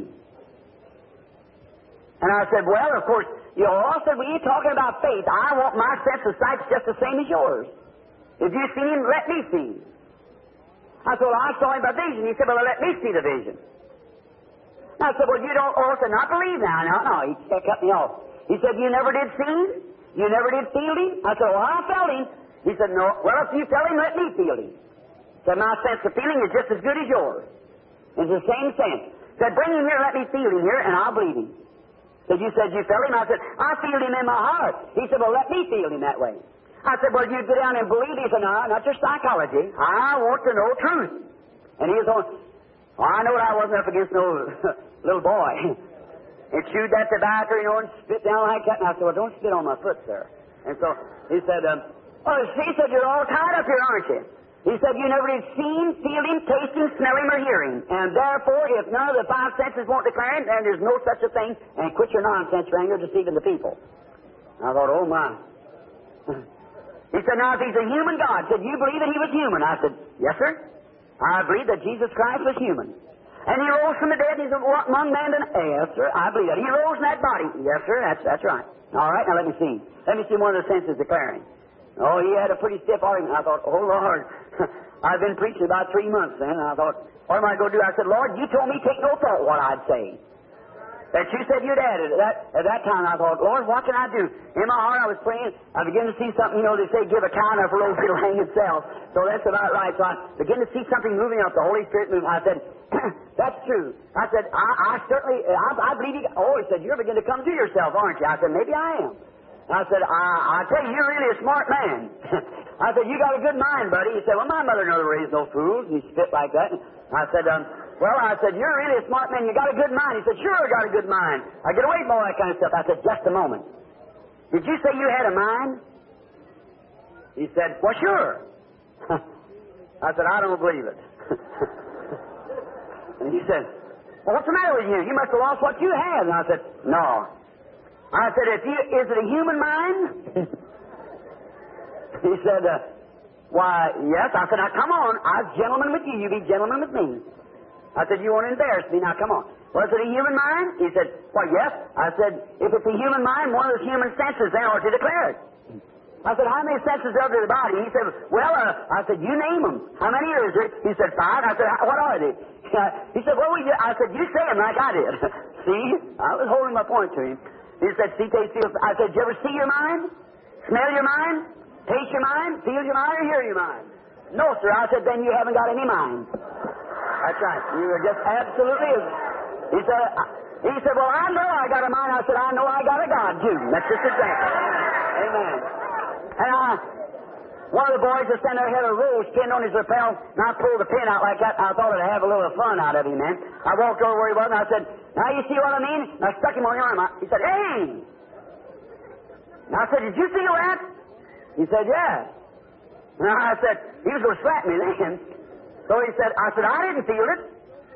And I said, "Well, of course, you all said, when you're talking about faith, I want my sense of sight just the same as yours. If you see him, let me see him." I said, "Well, I saw him by vision." He said, "Well, let me see the vision." I said, "Well, you don't also not believe now." No, no, he cut me off. He said, "You never did see him? You never did feel him?" I said, "Well, I felt him." He said, "No. Well, if you felt him, let me feel him." He said, "My sense of feeling is just as good as yours. It's the same sense." He said, "Bring him here, let me feel him here, and I'll believe him." He said, "You said you felt him?" I said, "I feel him in my heart." He said, "Well, let me feel him that way." I said, "Well, you go down and believe." He said, "No, not your psychology. I want to know truth." And he was on, well, I know that I wasn't up against no little boy. He chewed that tobacco, you know, and spit down like that. And I said, "Well, don't spit on my foot, sir." And so he said, um, "Oh, he said, you're all tied up here, aren't you?" He said, "You never did see him, feel him, taste him, smell him, or hear him. And therefore, if none of the five senses won't declare him, then there's no such a thing. And quit your nonsense, Ring, you're deceiving the people." I thought, oh, my. He said, "Now, if he's a human God," said, "you believe that he was human?" I said, "Yes, sir. I believe that Jesus Christ was human. And he rose from the dead, and he's among men." And yes, sir, I believe that. He rose in that body. Yes, sir, that's that's right. All right, now let me see. Let me see one of the senses declaring. Oh, he had a pretty stiff argument. I thought, oh, Lord, I've been preaching about three months then, and I thought, what am I going to do? I said, "Lord, you told me take no thought what I'd say." that you said you'd added. That, at that time I thought, Lord, what can I do? In my heart I was praying. I began to see something, you know, they say give a cow enough rope, it'll hang itself. So that's about right. So I began to see something moving up, the Holy Spirit moving. I said, that's true. I said, I, I certainly, I, I believe you. Oh, he said, you're beginning to come to yourself, aren't you? I said, maybe I am. I said, I, I tell you, you're really a smart man. I said, you got a good mind, buddy. He said, well, my mother never raised no fools. And he spit like that. And I said, um, well, I said, you're really a smart man. You got a good mind. He said, sure, I got a good mind. I get away from all that kind of stuff. I said, just a moment. Did you say you had a mind? He said, well, sure. I said, I don't believe it. And he said, well, what's the matter with you? You must have lost what you have. And I said, no. I said, if you, is it a human mind? He said, uh, why, yes. I said, now come on. I'm a gentleman with you. You be gentleman with me. I said, you won't embarrass me. Now come on. Was it a human mind? He said, why, yes. I said, if it's a human mind, one of those human senses, then ought to declare it. I said, how many senses are there to the body? He said, well, uh, I said, you name them. How many are there? He said, five. I said, what are they? He said, well, we do. I said, you say them like I did. See? I was holding my point to him. He said, see, taste, feel. I said, did you ever see your mind? Smell your mind? Taste your mind? Feel your mind or hear your mind? No, sir. I said, then you haven't got any mind. That's right. You are just absolutely... He said, he said, well, I know I got a mind. I said, I know I got a God, too. That's just exactly. Amen. And I, one of the boys was standing there had a rose pinned on his lapel, and I pulled the pin out like that. I thought I'd have a little fun out of him, man. I walked over where he was, and I said, now you see what I mean? And I stuck him on the arm. He said, hey! And I said, did you feel that? He said, yeah. And I said, he was going to slap me then. So he said, I said, I didn't feel it.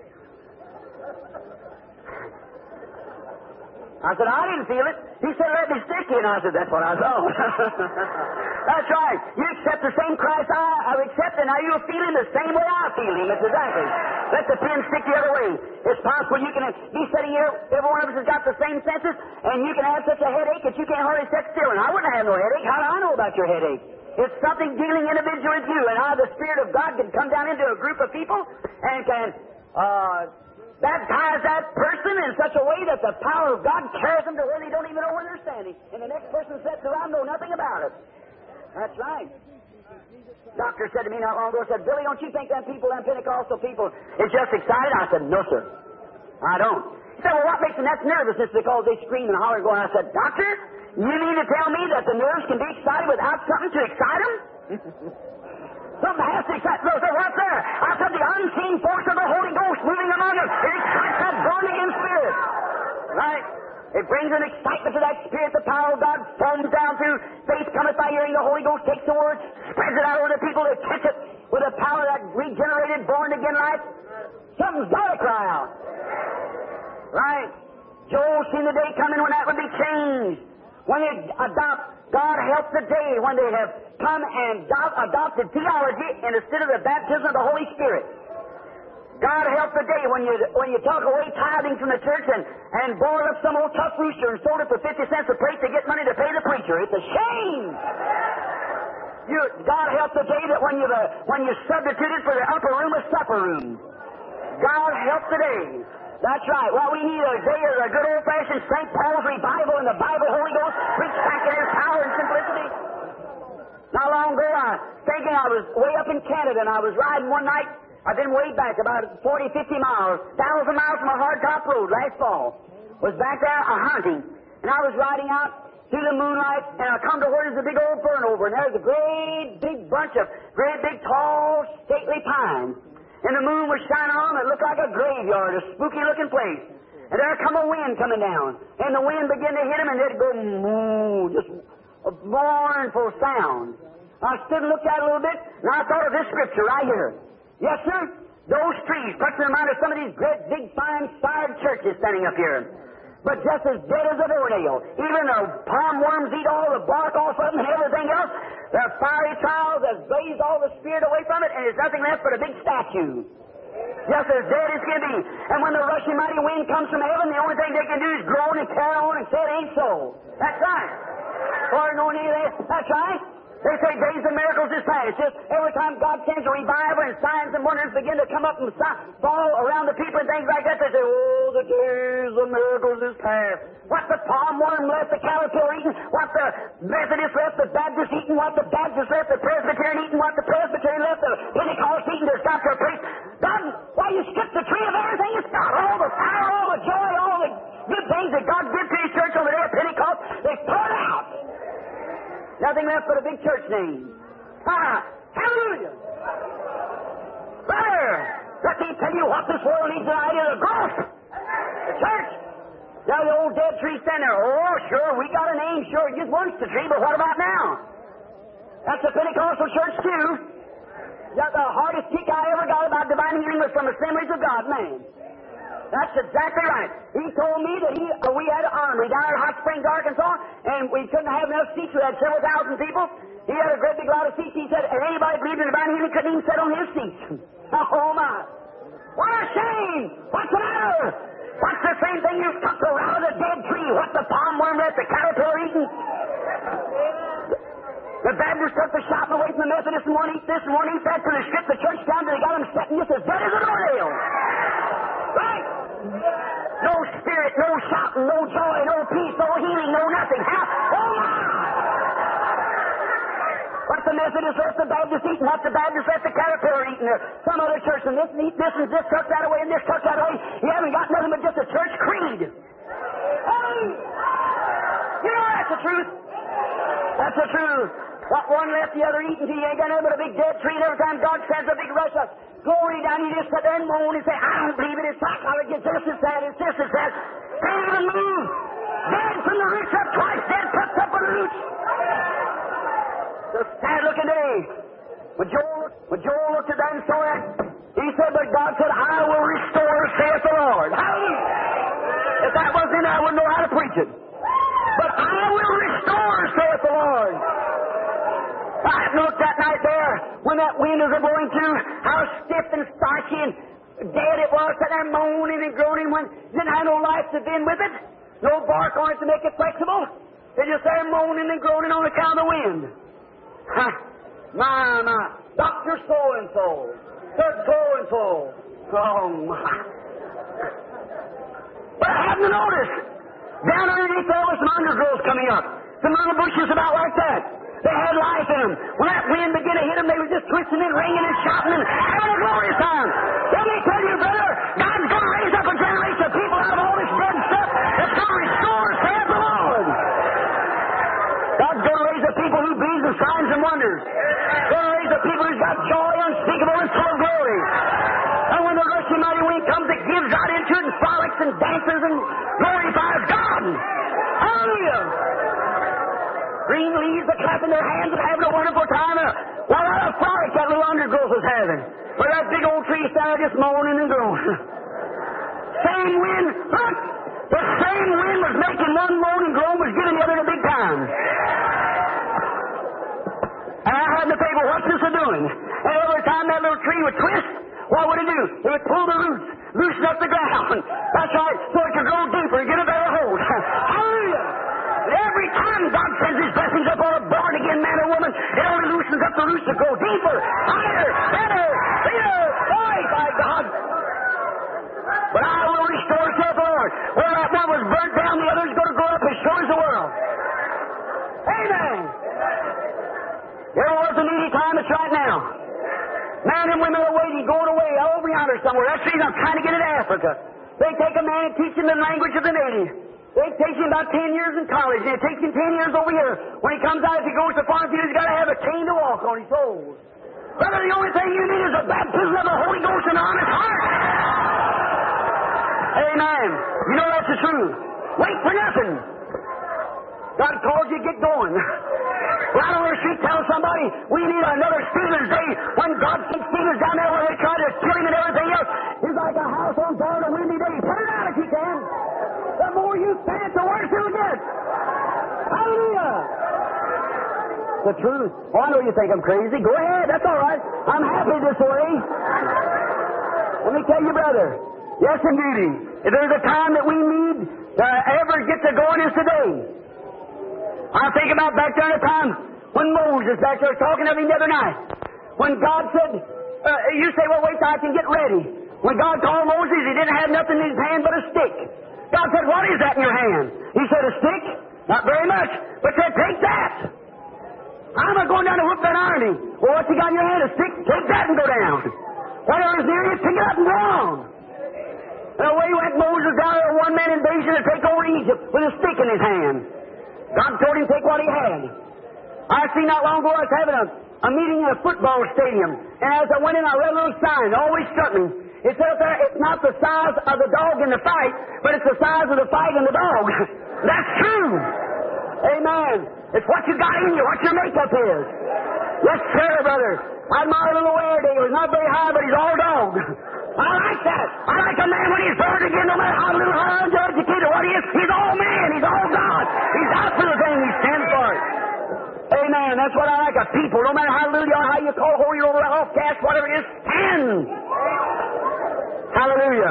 I said, I didn't feel it. He said, let me stick you. And I said, that's what I thought. That's right. You accept the same Christ I, I've accepted. Now you'll feel him the same way I feel him. That's exactly. Let the pin stick the other way. It's possible you can be sitting here, every one of us has got the same senses, and you can have such a headache that you can't hardly sit still. And I wouldn't have no headache. How do I know about your headache? It's something dealing individually with you, and how the Spirit of God can come down into a group of people and can uh, baptize that person in such a way that the power of God carries them to where they don't even know where they're standing. And the next person sits around know nothing about it. That's right. Doctor said to me not long ago, said, Billy, don't you think them people, them Pentecostal people, is just excited? I said, no, sir. I don't. He said, well, what makes them that's nervousness? Because they scream and holler and go. And I said, Doctor, you mean to tell me that the nerves can be excited without something to excite them? Something has to excite them. So what's there? I said, the unseen force of the Holy Ghost moving among them. It excites that born-again spirit. Right? It brings an excitement to that spirit. The power of God foams down through. Faith cometh by hearing. The Holy Ghost takes the word, spreads it out over the people that catch it with the power of that regenerated, born-again life. Something's got to cry out. Right? Joel seen the day coming when that would be changed. When they adopt, God help the day when they have come and adopt, adopted theology instead of the baptism of the Holy Spirit. God help the day when you when you took away tithing from the church and, and boiled up some old tough rooster and sold it for fifty cents a plate to get money to pay the preacher. It's a shame. You, God help the day that when you uh, when you substituted for the upper room a supper room. God help the day. That's right. What we need a day is a good old-fashioned Saint Paul's revival in the Bible, Holy Ghost, preached back in His power and simplicity. Not long ago, I was thinking I was way up in Canada, and I was riding one night. I've been way back, about forty, fifty miles, thousand miles from a hardtop road last fall. Was back there a hunting, and I was riding out through the moonlight, and I come to where there's a big old burn over, and there's a great big bunch of great big tall, stately pines. And the moon was shining on it. It looked like a graveyard, a spooky-looking place. And there come a wind coming down. And the wind began to hit them, and it'd go moo, just a mournful sound. I stood and looked at it a little bit, and I thought of this scripture right here. Yes, sir? Those trees puts in mind of some of these great, big, fine, starred churches standing up here. But just as dead as a doornail. Even the palm worms eat all the bark off of them and everything else. The fiery trials have blazed all the spirit away from it, and there's nothing left but a big statue. Just as dead as can be. And when the rushing mighty wind comes from heaven, the only thing they can do is groan and carry on and say it ain't so. That's right. Or no need of that. That's right. They say days of miracles is past. Just every time God sends a revival and signs and wonders begin to come up and fall around the people and things like that, they say, oh, the days is the miracles is past. What the palm worm left the caterpillar eating, what the Methodist left the Baptist eating, what the Baptist left the Presbyterian eating, what the Presbyterian left the Pentecost eating, there's got to a place. God, why you skip the tree of everything it's got? All the fire, all the joy, all the good things that God did to His church on the day of Pentecost, they poured out. Nothing left but a big church name. Ah, hallelujah! Brother, let me tell you what this world needs tonight is a growth. The church. Now the old dead tree standing there. Oh, sure, we got a name. Sure, it just once the tree, but what about now? That's the Pentecostal church too. That's the hardest kick I ever got about divine healing was from Assemblies of God, man. That's exactly right. He told me that he uh, we had an armory down at Hot Springs, Arkansas, and we couldn't have enough seats. We had several thousand people. He had a great big lot of seats. He said, if anybody believed in divine healing couldn't even sit on his seats. Oh, my. What a shame! What's the matter? What's the same thing you took the root of the dead tree? What the palm worm left the caterpillar eating? The Baptists took the shop away from the Methodists and one eat this and one eat that till they stripped the church down till they got them sitting just as dead as a doornail. Right? No spirit, no shouting, no joy, no peace, no healing, no nothing. How? Oh, my! What's the Methodist left the Baptist eating? What's the Baptist left the caterpillar eating? Or some other church, and this and eat this and this tucked that away and this tucked that away. You haven't got nothing but just a church creed. Hey! You know that's the truth. That's the truth. What one left the other eating, you ain't got nothing but a big dead tree, and every time God sends a big rush of glory down, you just sit there and moan and say, I don't believe it, it's psychology, it's this, it's that, it's this, it's that. Can't even move. Dead from the roots up twice, dead puts up with the roots. It's a sad looking day. When Joel, when Joel looked at that and saw that, he said, but God said, I will restore, saith the Lord. Hallelujah. If that wasn't it, I wouldn't know how to preach it. But I will restore, saith the Lord. I looked that night there when that wind was blowing through, how stiff and starchy and dead it was, sitting there moaning and groaning when it didn't have no life to bend with it, no bark on it to make it flexible. They just there moaning and groaning on account of the wind. Ha! My, my. Doctor so-and-so. Sir so-and-so. Oh, my. But I hadn't noticed. Down underneath there was some undergrowth coming up. Some little bushes about like that. They had life in them. When that wind began to hit them, they were just twisting and ringing and shouting and having a glorious time. Let me tell you, brother, God's going to raise up a generation of people out of all this dead stuff that's going to restore, saith the Lord. God's going to raise up people who believe in signs and wonders. Going to raise up people who's got joy unspeakable and full of glory. And when the rushing mighty wind comes, it gives right into it and frolics and dances and glorifies God. Hallelujah! Green leaves are clapping their hands and having a wonderful time. And what a frolic that little undergrowth was having. Where that big old tree started just moaning and groaning. Same wind, look! The same wind was making one moan and groan, was giving the other a big time. And I had in the paper, what's this a doing? And every time that little tree would twist, what would it do? It would pull the roots, loosen up the ground. That's right, so it could grow deeper and get a better hold. Hallelujah! And every time God sends His blessings up on a born-again man or woman, it only loosens up the roots to go deeper, higher, better, bigger. Boy, by God! But I will restore, saith the Lord. Where that one was burnt down, the other's going to grow up as sure as the world. Amen! There was a needy time, it's right now. Men and women are waiting, going away, over yonder somewhere. That's the reason I'm trying to get into Africa. They take a man and teach him the language of the native. They take him about ten years in college, and it takes him ten years over here. When he comes out, if he goes to farm field, he's got to have a cane to walk on his toes. Brother, the only thing you need is a baptism of the Holy Ghost in an honest heart. Amen. You know that's the truth. Wait for nothing. God calls you, get going. Right on the street, tell somebody, we need another Stephen's Day. When God sent Stephen's down there where they tried to kill him and everything else, it's like a house on fire on a windy day. Put it out if you can. The more you say it, the worse it'll get. Hallelujah. The truth. Oh, I know you think I'm crazy. Go ahead. That's all right. I'm happy this way. Let me tell you, brother. Yes, indeed. If there's a time that we need to ever get to going is today. I think about back there in the time when Moses back there was talking of him the other night. When God said, uh, you say, well, wait till I can get ready. When God called Moses, he didn't have nothing in his hand but a stick. God said, what is that in your hand? He said, a stick? Not very much. But said, take that. I'm not going down to whoop that army. Well, what's you got in your hand? A stick? Take that and go down. Whatever's near you, pick it up and go on. And away went Moses down there, one man invasion to take over Egypt with a stick in his hand. God told him to take what he had. I seen not long ago I was having a, a meeting in a football stadium, and as I went in, I read a little sign. It always struck me. It says there, it's not the size of the dog in the fight, but it's the size of the fight in the dog. That's true. Amen. It's what you got in you, what your makeup is. Yes, sir, brother. I admire little Airedale. He's not very high, but he's all dog. I like that. I like a man when he's born again, no matter how little, how uneducated, what he is. He's all man. He's all God. He's out for the thing. He stands for it. Amen. That's what I like of people. No matter how little you are, how you call, holy, over, off, cast, whatever it is, stand. Hallelujah.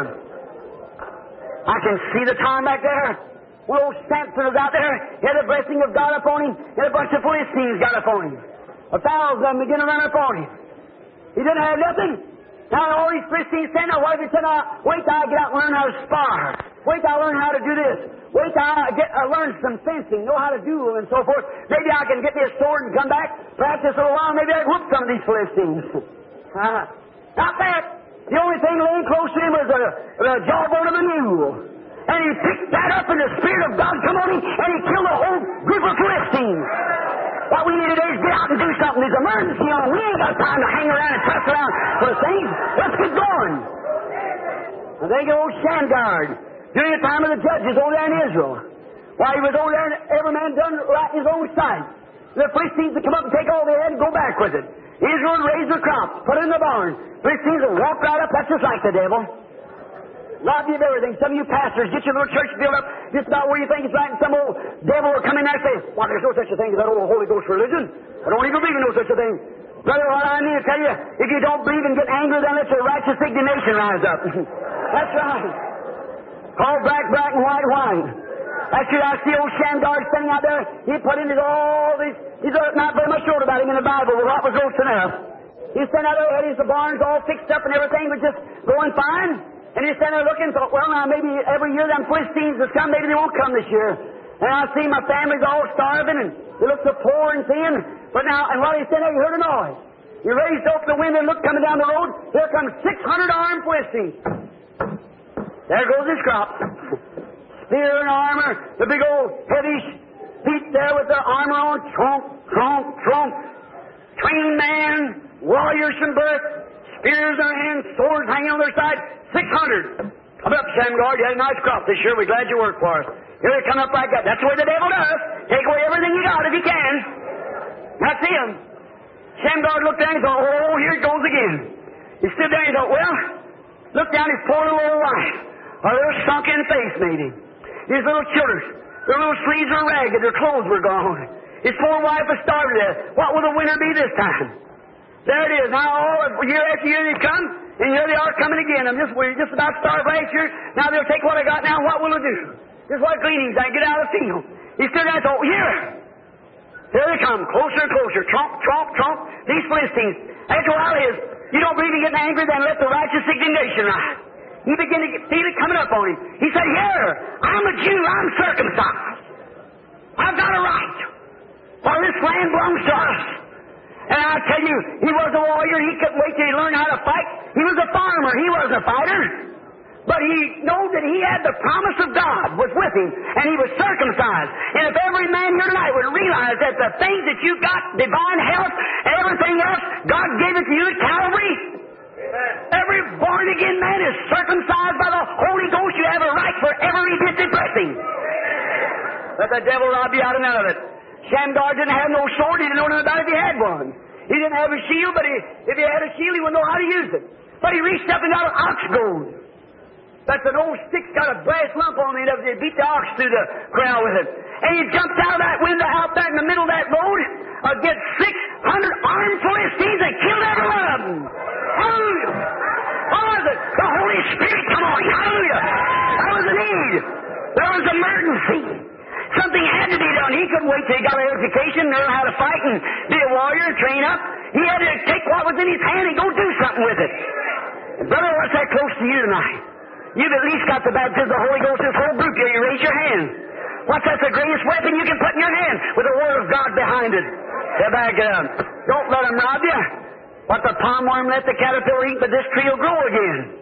I can see the time back there. When old Samson was out there, he had the blessing of God upon him, and a bunch of Philistines got upon him. A thousand of them began to run upon him. He didn't have nothing. Now all these Philistines said, now what if he said, now, wait till I get out and learn how to spar. Wait till I learn how to do this. Wait till I get, uh, learn some fencing, know how to do and so forth. Maybe I can get me a sword and come back. Practice a little while, maybe I can whoop some of these Philistines. uh, not that. The only thing laying close to him was the, the jawbone of a mule. And he picked that up and the Spirit of God come on him and he killed a whole group of Philistines. What we need today is get out and do something. There's emergency on. We ain't got time to hang around and press around for things. Let's get going. I think of old Shamgar during the time of the judges over there in Israel. While he was over there, every man done right in his own sight. The Philistines would come up and take all they had and go back with it. Israel would raise their crops, put it in the barn. Philistines would walk right up. That's just like the devil. Rob you of everything. Some of you pastors get your little church built up just about where you think it's right, and some old devil will come in there and say, well, there's no such a thing as that old Holy Ghost religion. I don't even believe in no such a thing. Brother, what I need to tell you, if you don't believe and get angry, then let your righteous indignation rise up. That's right. All black, black, and white, white. That's true. I see old Shamgar standing out there. He put in his all these, he's not very much short about him in the Bible, but what was close enough. He's standing out there, had his barns all fixed up and everything was just going fine. And he's standing there looking, thought, well, now maybe every year them Philistines will come, maybe they won't come this year. And I see my family's all starving, and they look so poor and thin. But now, and while he's standing there, he heard a noise. He raised up the window and looked coming down the road. Here comes six hundred armed Philistines. There goes his crop. Spear and armor, the big old heavy feet there with their armor on. Tromp, tromp, tromp. Trained man, warriors from birth, spears in their hands, swords hanging on their side. Six hundred. Come up, Shamgar. You had a nice crop this year. We're glad you worked for us. Here they come up like that. That's the way the devil does. Take away everything you got if he can. That's him. Shamgar looked down and thought, oh, here it goes again. He stood there and he thought, well, look down his poor little old wife. A little sunken face, maybe. His little children. Their little sleeves were ragged. Their clothes were gone. His poor wife was starved to death. What will the winter be this time? There it is. Now, all year after year they come, and here they are coming again. I'm just, we're just about starved last year. Now they'll take what I got now. What will it do? Just like gleanings. I get out of the field. He stood there and thought, here. Here they come. Closer and closer. Tromp, tromp, tromp. These Philistines. After a while is, you don't believe in getting angry, then let the righteous indignation rise. He began to feel it coming up on him. He said, here, I'm a Jew. I'm circumcised. I've got a right. For this land belongs to us. And I tell you, he was a warrior. He couldn't wait till he learned how to fight. He was a farmer. He wasn't a fighter. But he knew that he had the promise of God was with him, and he was circumcised. And if every man here tonight would realize that the things that you've got, divine health, and everything else, God gave it to you at Calvary. Amen. Every born-again man is circumcised by the Holy Ghost. You have a right for every repentant blessing. Let the devil rob you out of none of it. Shamgar didn't have no sword. He didn't know nothing about it if he had one. He didn't have a shield, but he, if he had a shield, he wouldn't know how to use it. But he reached up and got an ox goad. That's an old stick's got a brass lump on it. They beat the ox through the crowd with it. And he jumped out of that window out there in the middle of that road against six hundred armed Philistines and killed every one of them. Hallelujah! What was it? The Holy Spirit come on. Hallelujah! That was a need. There was emergency. Something had to be done. He couldn't wait till he got an education, learn how to fight, and be a warrior, train up. He had to take what was in his hand and go do something with it. And brother, what's that close to you tonight? You've at least got the baptism of the Holy Ghost. This whole group What's that's the greatest weapon you can put in your hand with the Word of God behind it. Get back up. Don't let them rob you. What the palmworm let the caterpillar eat, but this tree will grow again.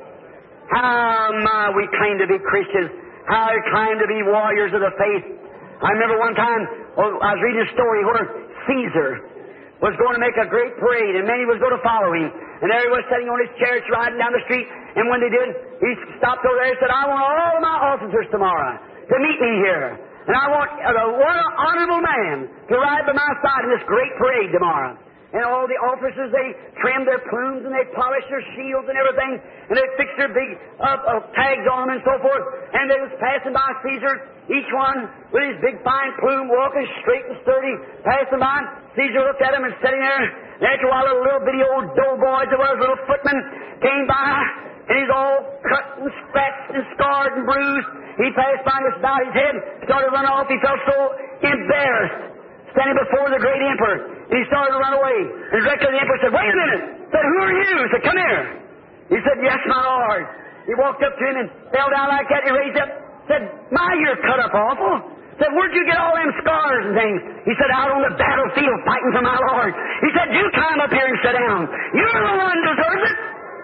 How my, we claim to be Christians. How we claim to be warriors of the faith. I remember one time, oh, I was reading a story where Caesar was going to make a great parade, and many was going to follow him. And there he was sitting on his chariot riding down the street, and when they did, he stopped over there and said, I want all of my officers tomorrow to meet me here. And I want uh, one honorable man to ride by my side in this great parade tomorrow. And all the officers, they trimmed their plumes and they polished their shields and everything, and they fixed their big uh, uh, tags on them and so forth. And they was passing by Caesar, each one with his big fine plume, walking straight and sturdy, passing by. Caesar looked at him and sitting there. And after a while, little, little bitty old doughboys, there was little footman, came by, and he's all cut and scratched and scarred and bruised. He passed by and just bowed his head, started running off. He felt so embarrassed, standing before the great emperor. And he started to run away. And directly the emperor said, wait a minute. Said, who are you? He said, come here. He said, yes, my lord. He walked up to him and fell down like that. He raised up. Said, my, you're cut up awful. Said, where'd you get all them scars and things? He said, out on the battlefield fighting for my lord. He said, you climb up here and sit down. You're the one who deserves it.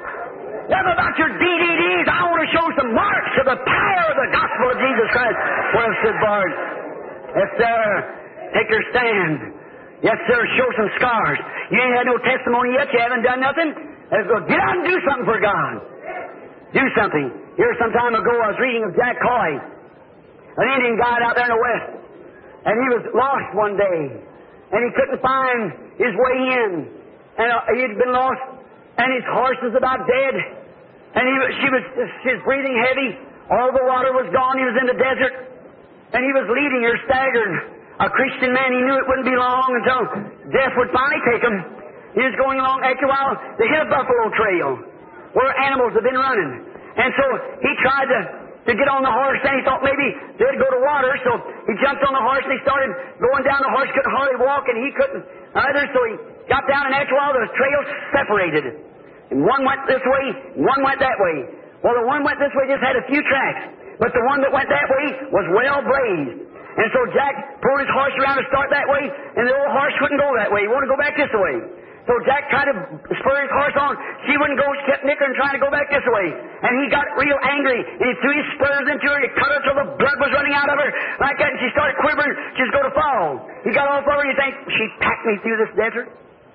Never about your D V Ds. I want to show some marks of the power of the gospel of Jesus Christ. Well, said Bard, yes, sir. Take your stand. Yes, sir, show some scars. You ain't had no testimony yet. You haven't done nothing. Let's go. Get out and do something for God. Do something. Here some time ago I was reading of Jack Coy, an Indian guide out there in the West. And he was lost one day. And he couldn't find his way in. And uh, he'd been lost. And his horse was about dead. And he, she was, she was breathing heavy. All the water was gone. He was in the desert. And he was leading her staggered. A Christian man, he knew it wouldn't be long until death would finally take him. He was going along. After a while, they hit a buffalo trail where animals had been running. And so he tried to, to get on the horse, and he thought maybe they'd go to water. So he jumped on the horse, and he started going down. The horse couldn't hardly walk, and he couldn't either. So he got down, and after a while, the trail separated. And one went this way, and one went that way. Well, the one went this way just had a few tracks. But the one that went that way was well blazed. And so Jack pulled his horse around to start that way, and the old horse wouldn't go that way. He wanted to go back this way. So Jack tried to spur his horse on. She wouldn't go. She kept nickering, trying to go back this way. And he got real angry, and he threw his spurs into her. He cut her till the blood was running out of her like that, and she started quivering. She was going to fall. He got off over, and you think, she packed me through this desert.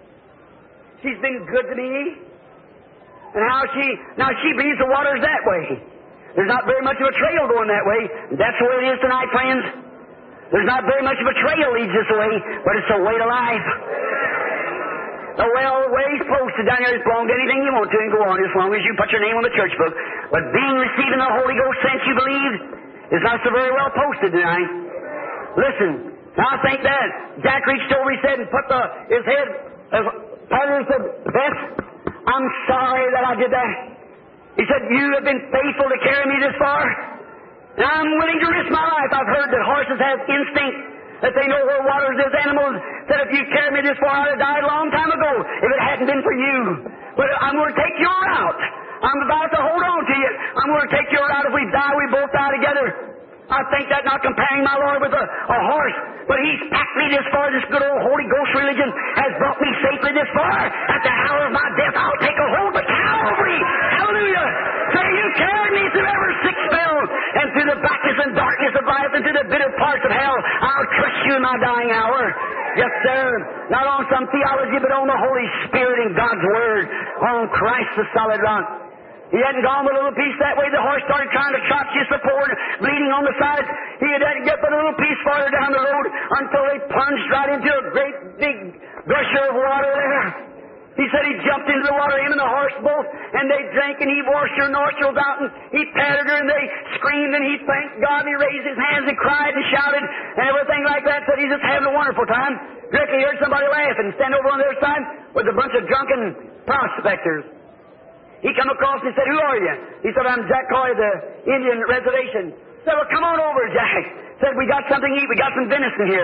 She's been good to me. And how she, now she believes the water's that way. There's not very much of a trail going that way. That's the way it is tonight, friends. There's not very much of a trail leads this way, but it's a way to life. The well way's posted down here. It's belong to anything you want to and go on as long as you put your name on the church book. But being receiving the Holy Ghost since you believe is not so very well posted tonight. Listen, now I think that Jack reached over his head and put the, his head, as Father said, Beth, I'm sorry that I did that. He said, you have been faithful to carry me this far. And I'm willing to risk my life. I've heard that horses have instinct, that they know where water is. There's animals that if you carried me this far, I'd have died a long time ago if it hadn't been for you. But I'm going to take your route. I'm about to hold on to you. I'm going to take your route. If we die, we both die together. I think that not comparing my Lord with a, a horse, but He's packed me this far. This good old Holy Ghost religion has brought me safely this far. At the hour of my death, I'll take a hold of Calvary. Hallelujah. Say, you carried me through every sick spell and through the blackness and darkness of life and through the bitter parts of hell. I'll trust you in my dying hour. Yes, sir. Not on some theology, but on the Holy Spirit and God's Word. On Christ the solid rock. He hadn't gone but a little piece that way. The horse started trying to trot just before, bleeding on the sides. He had to get but a little piece farther down the road until they plunged right into a great big gusher of water there. He said he jumped into the water, him and the horse both, and they drank, and he washed her nostrils out, and he patted her, and they screamed, and he thanked God, and he raised his hands and cried and shouted, and everything like that. Said he's just having a wonderful time. Directly heard somebody laugh and stand over on the other side with a bunch of drunken prospectors. He come across and said, who are you? He said, I'm Jack Coy, the Indian reservation. Said, well, come on over, Jack. Said, we got something to eat. We got some venison here.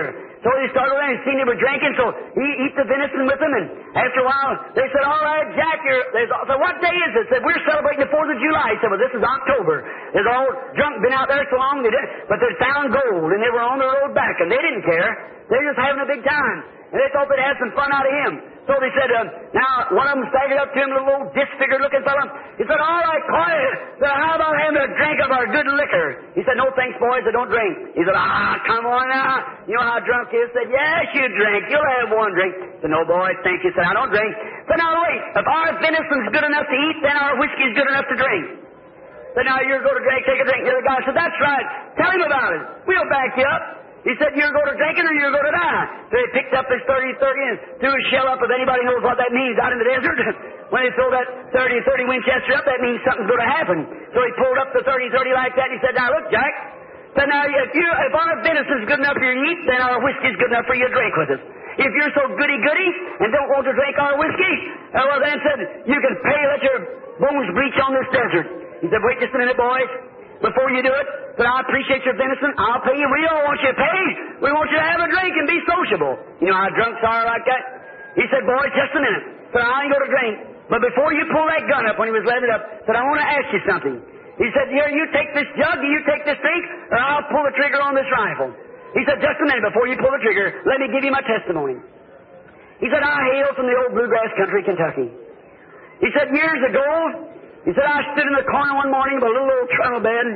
So he started around and seen they were drinking, so he eat the venison with them, and after a while, they said, all right, Jack, you're, they said, what day is it? They said, we're celebrating the fourth of July. He said, well, this is October. They're all drunk, been out there so long, they did, but they found gold, and they were on the road back, and they didn't care. They were just having a big time, and they thought they'd have some fun out of him. So they said, uh, now, one of them staggered up to him, a little old disfigured-looking fellow. He said, all right, Coy, said, how about having a drink of our good liquor? He said, no thanks, boys, I don't drink. He said, ah, come on now. You know how drunk he is? He said, yes, you drink. You'll have one drink. He said, no, boys, thank you. He said, I don't drink. He said, now, wait, if our venison's good enough to eat, then our whiskey's good enough to drink. Said, now, you're going to drink, take a drink. The other guy said, that's right. Tell him about it. We'll back you up. He said, you're going to drinking or you're going to die. So he picked up his thirty thirty and threw his shell up. If anybody knows what that means out in the desert, when he threw that thirty thirty Winchester up, that means something's going to happen. So he pulled up the thirty thirty like that, and he said, now look, Jack, said, now if, you, if our venison's good enough for you to eat, then our whiskey's good enough for you to drink with us. If you're so goody-goody and don't want to drink our whiskey, uh, well then, said, you can pay, let your bones bleach on this desert. He said, wait just a minute, boys. Before you do it, said, I appreciate your venison. I'll pay you. We don't want you to pay. We want you to have a drink and be sociable. You know how drunks are like that? He said, boys, just a minute. Said, I ain't going to drink. But before you pull that gun up, when he was letting it up, said, I want to ask you something. He said, here, you take this jug, you take this drink, or I'll pull the trigger on this rifle. He said, just a minute before you pull the trigger, let me give you my testimony. He said, I hail from the old bluegrass country, Kentucky. He said, years ago, he said, I stood in the corner one morning of a little old trundle bed.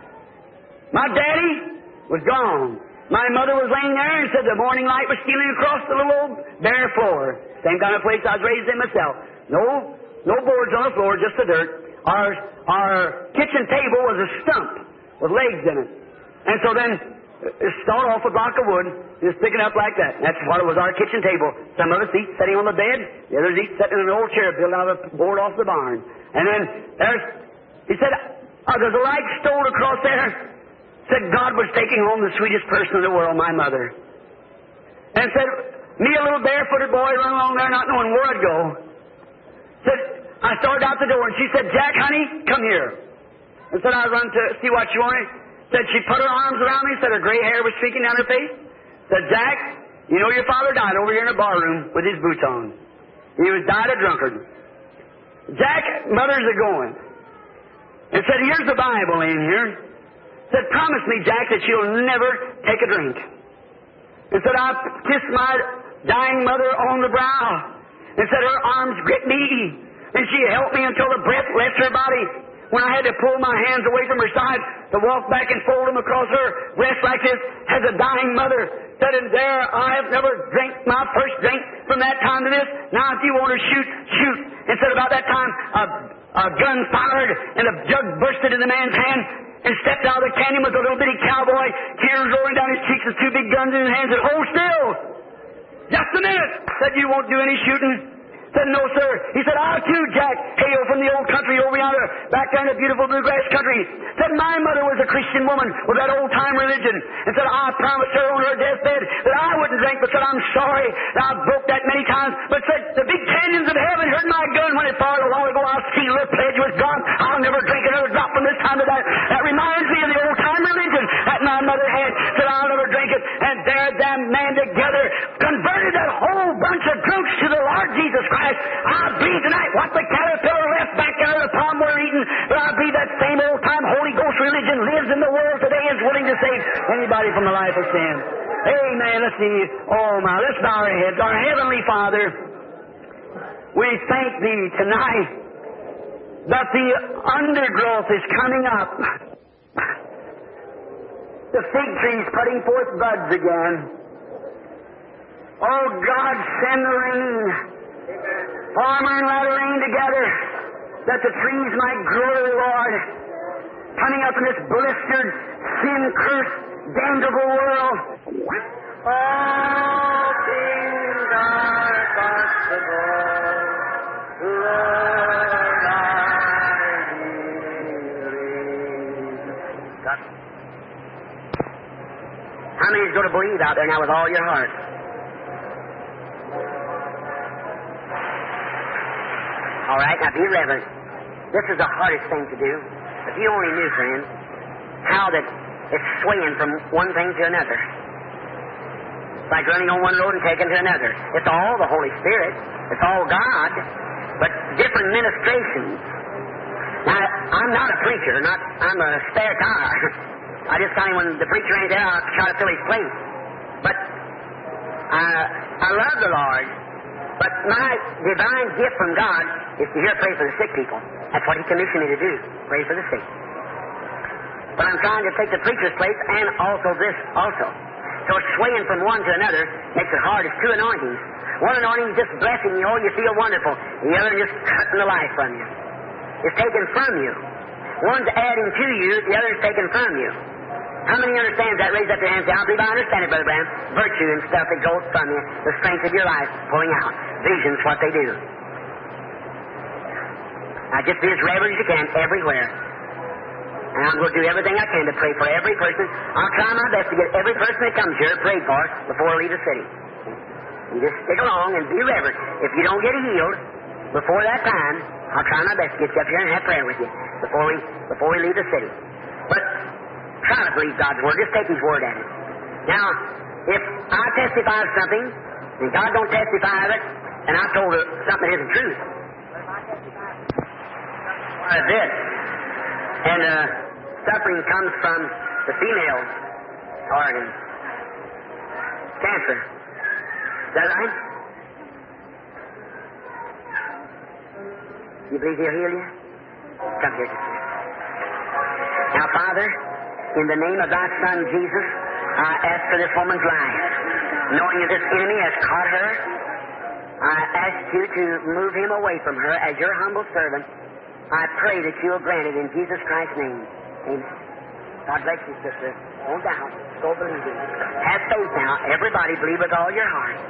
My daddy was gone. My mother was laying there and said the morning light was stealing across the little old bare floor. Same kind of place I was raised in myself. No, no boards on the floor, just the dirt. Our, our kitchen table was a stump with legs in it. And so then, it started off with a block of wood, just sticking up like that. That's what it was, our kitchen table. Some of us eat sitting on the bed, the others eat sitting in an old chair built out of a board off the barn. And then there's, he said, oh, there's a light stole across there. Said God was taking home the sweetest person in the world, my mother. And said, me, a little barefooted boy, run along there not knowing where I'd go. Said, I started out the door and she said, Jack, honey, come here. And said, I run to see what she wanted. Said, she put her arms around me, said her gray hair was streaking down her face. Said, Jack, you know your father died over here in a bar room with his boots on. He was died a drunkard. Jack, mother's a going. And said, here's the Bible in here. Said, promise me, Jack, that you'll never take a drink. And said, I kissed my dying mother on the brow. And said, her arms gripped me. And she helped me until the breath left her body. When I had to pull my hands away from her side to walk back and fold them across her breast like this as a dying mother. Said, and there I have never drank my first drink from that time to this. Now if you want to shoot, shoot. And said, about that time, a, a gun fired and a jug bursted in the man's hand. And stepped out of the canyon with a little bitty cowboy, tears rolling down his cheeks with two big guns in his hands. Said, hold still. Just a minute. Said, you won't do any shooting. Said, no, sir. He said, I too, Jack, hail from the old country over yonder, back there in the beautiful bluegrass country. Said, my mother was a Christian woman with that old-time religion. And said, I promised her on her deathbed that I wouldn't drink, but said, I'm sorry that I broke that many times. But said, the big canyons of heaven heard my gun when it fired a long ago. I'll seal her pledge with God. I'll never drink another drop from this time to that. That reminds me of the old-time religion that my mother had. Said, I'll never drink it. And there that man together converted that whole bunch of drunks to the Lord Jesus Christ. I believe tonight what the caterpillar left back there in the palm we're eating, but I believe that same old-time Holy Ghost religion lives in the world today and is willing to save anybody from the life of sin. Amen. Let's see. Oh, my. Let's bow our heads. Our Heavenly Father, we thank Thee tonight that the undergrowth is coming up. The fig tree's putting forth buds again. Oh, God, send the rain. Farmer and latter rain together, that the trees might grow, Lord, coming up in this blistered, sin-cursed, damnable world. All things are possible, Lord, I believe. God. How many is going to believe out there now with all your heart? All right, now be reverent. This is the hardest thing to do. If you only knew, friends, how that it's swaying from one thing to another. It's like running on one road and taking to another. It's all the Holy Spirit. It's all God, but different ministrations. Now, I'm not a preacher. Not I'm a spare tire. I just kind of, when the preacher ain't there, I'll try to fill his place. But I, I love the Lord. But my divine gift from God is to hear pray for the sick people. That's what He commissioned me to do, pray for the sick. But I'm trying to take the preacher's place and also this also. So swaying from one to another makes it hard. It's two anointings. One anointing is just blessing you, oh, you feel wonderful. The other is just cutting the life from you. It's taken from you. One's adding to you, the other is taken from you. How many understands that? Raise up your hands and say, I believe I understand it, Brother Branham. Virtue and stuff that goes from you, the strength of your life pulling out. Vision's what they do. Now just be as reverent as you can everywhere. And I'm going to do everything I can to pray for every person. I'll try my best to get every person that comes here prayed for before I leave the city. You just stick along and be reverent. If you don't get healed before that time, I'll try my best to get you up here and have prayer with you before we before we leave the city. But try to believe God's Word. Just take His Word at it. Now, if I testify of something, and God don't testify of it, and I told her something that isn't true, why this? And uh, suffering comes from the female organ. Cancer. Is that right? You believe He'll heal you? Come here just a minute. Now, Father, in the name of Thy Son, Jesus, I ask for this woman's life. Knowing that this enemy has caught her, I ask you to move him away from her as your humble servant. I pray that you will grant it in Jesus Christ's name. Amen. God bless you, sister. Don't doubt. Go believe it. Have faith now. Everybody believe with all your heart.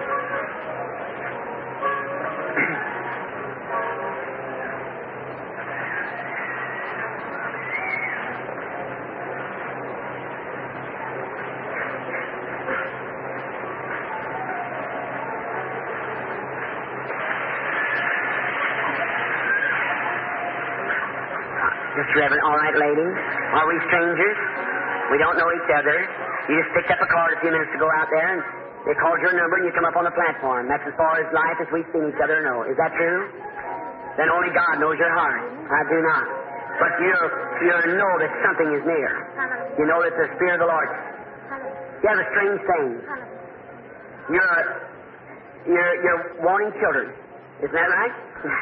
Just Reverend, all right, lady. Are we strangers? We don't know each other. You just picked up a card a few minutes ago out there, and they called your number, and you come up on the platform. That's as far as life as we've seen each other know. Is that true? Then only God knows your heart. I do not. But you you know that something is near. You know that the Spirit of the Lord. You have a strange thing. You're you're you're wanting children. Isn't that right?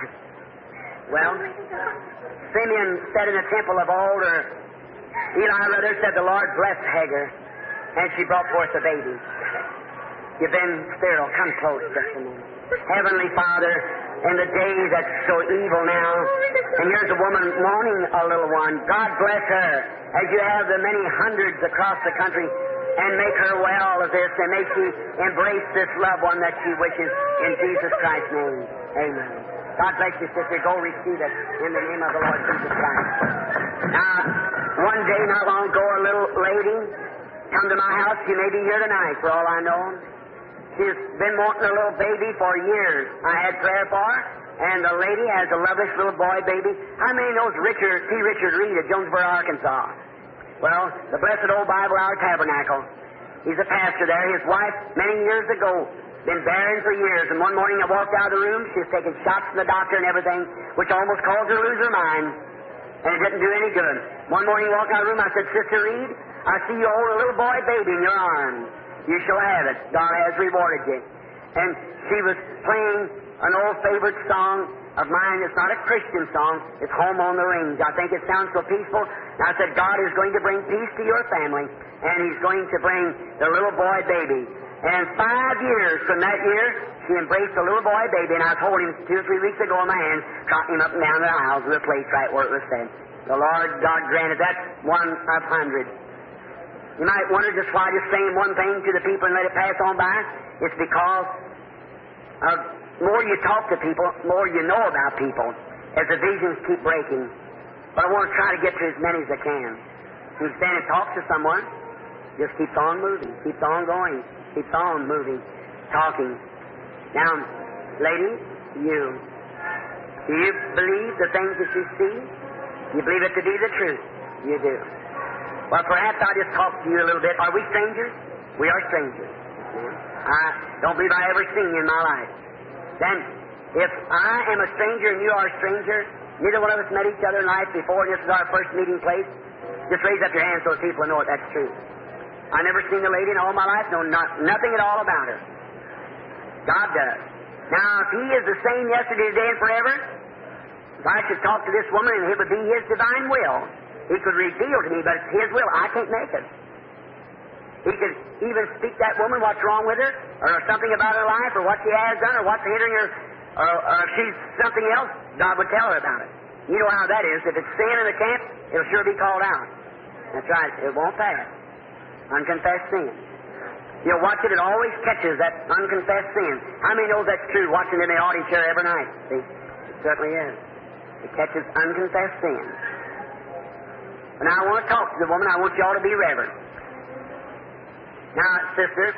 Well, Simeon said in the temple of old, or Eli rather said, the Lord blessed Hagar, and she brought forth a baby. You've been sterile. Come close just a moment. Heavenly Father, in the day that's so evil now, and here's a woman wanting a little one. God bless her as you have the many hundreds across the country, and make her well of this, and may she embrace this loved one that she wishes in Jesus Christ's name. Amen. God bless you, sister. Go receive it in the name of the Lord Jesus Christ. Now, one day not long ago, a little lady come to my house. She may be here tonight, for all I know. She's been wanting a little baby for years. I had prayer for her, and the lady has a lovely little boy baby. How many knows Richard T. Richard Reed of Jonesboro, Arkansas? Well, the Blessed Old Bible Hour Tabernacle. He's a pastor there. His wife, many years ago, been barren for years, and one morning I walked out of the room. She was taking shots from the doctor and everything, which almost caused her to lose her mind, and it didn't do any good. One morning I walked out of the room, I said, Sister Reed, I see you hold a little boy baby in your arms. You shall have it. God has rewarded you. And she was playing an old favorite song of mine. It's not a Christian song. It's Home on the Range. I think it sounds so peaceful. And I said, God is going to bring peace to your family, and He's going to bring the little boy baby. And five years from that year, she embraced the little boy baby, and I was holding him two or three weeks ago in my hands, trotting him up and down the aisles to the place right where it was said. The Lord God granted that one of hundred. You might wonder just why just saying one thing to the people and let it pass on by. It's because of more you talk to people, more you know about people, as the visions keep breaking. But I want to try to get to as many as I can. You stand and talk to someone, just keeps on moving, keeps on going, keeps on moving, talking. Now, lady, you, do you believe the things that you see? You believe it to be the truth? You do. Well, perhaps I'll just talk to you a little bit. Are we strangers? We are strangers. I don't believe I ever seen you in my life. Then, if I am a stranger and you are a stranger, neither one of us met each other in life before, and this is our first meeting place, just raise up your hands so people know it. That's true. I never seen the lady in all my life, know not, nothing at all about her. God does. Now, if He is the same yesterday, today, and forever, if I should talk to this woman and it would be His divine will, He could reveal to me, but it's His will. I can't make it. He could even speak to that woman what's wrong with her, or something about her life, or what she has done, or what's hindering her, or, or if she's something else, God would tell her about it. You know how that is. If it's sin in the camp, it'll sure be called out. That's right. It won't pass. Unconfessed sin. You'll watch it, it always catches that unconfessed sin. How many knows that's true, watching in the audience chair every night? See? It certainly is. It catches unconfessed sin. And I want to talk to the woman. I want you all to be reverent. Now, sister,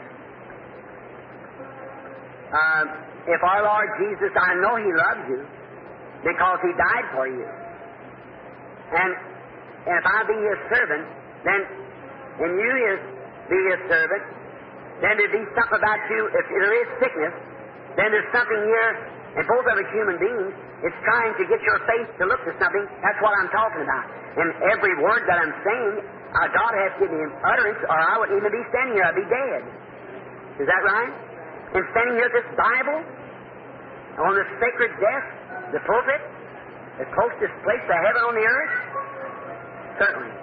uh, if our Lord Jesus, I know He loves you because He died for you. And, and if I be His servant, then, and you is, be His servant, then there'd be something about you. If there is sickness, then there's something here, and both of us human beings, it's trying to get your faith to look to something. That's what I'm talking about. And every word that I'm saying, uh, God has given me utterance, or I wouldn't even be standing here. I'd be dead. Is that right? And standing here at this Bible, on this sacred desk, the pulpit, the closest place to heaven on the earth? Certainly.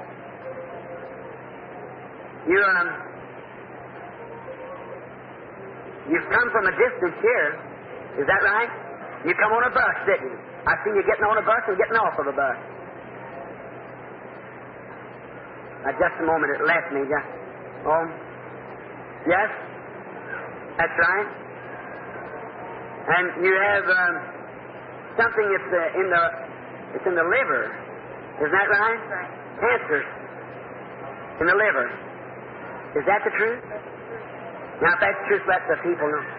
You, um, you've come from a distance here. Is that right? You come on a bus, didn't you? I've seen you getting on a bus and getting off of a bus. Now, just a moment, it left me. Just, oh, yes, that's right. And you have um, something that's uh, in the it's in the liver. Isn't that right? Right. Cancer in the liver. Is that the truth? Now, if that's true, let the people know.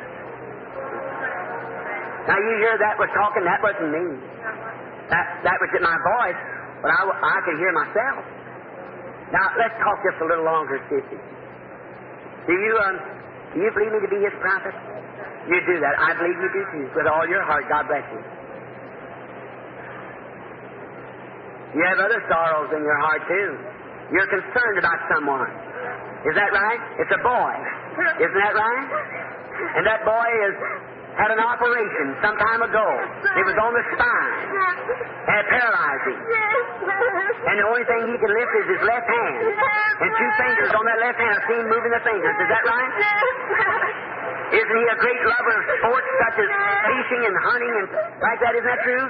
Now, you hear that was talking, that wasn't me. That, that was my voice, but I, I could hear myself. Now, let's talk just a little longer, Sissy. Do you, um, do you believe me to be His prophet? You do that. I believe you do, too, with all your heart. God bless you. You have other sorrows in your heart, too. You're concerned about someone. Is that right? It's a boy. Isn't that right? And that boy has had an operation some time ago. It was on the spine. And it paralyzed him. And the only thing he can lift is his left hand. And two fingers on that left hand. I've seen him moving the fingers. Is that right? Isn't he a great lover of sports such as fishing and hunting and like that? Isn't that true?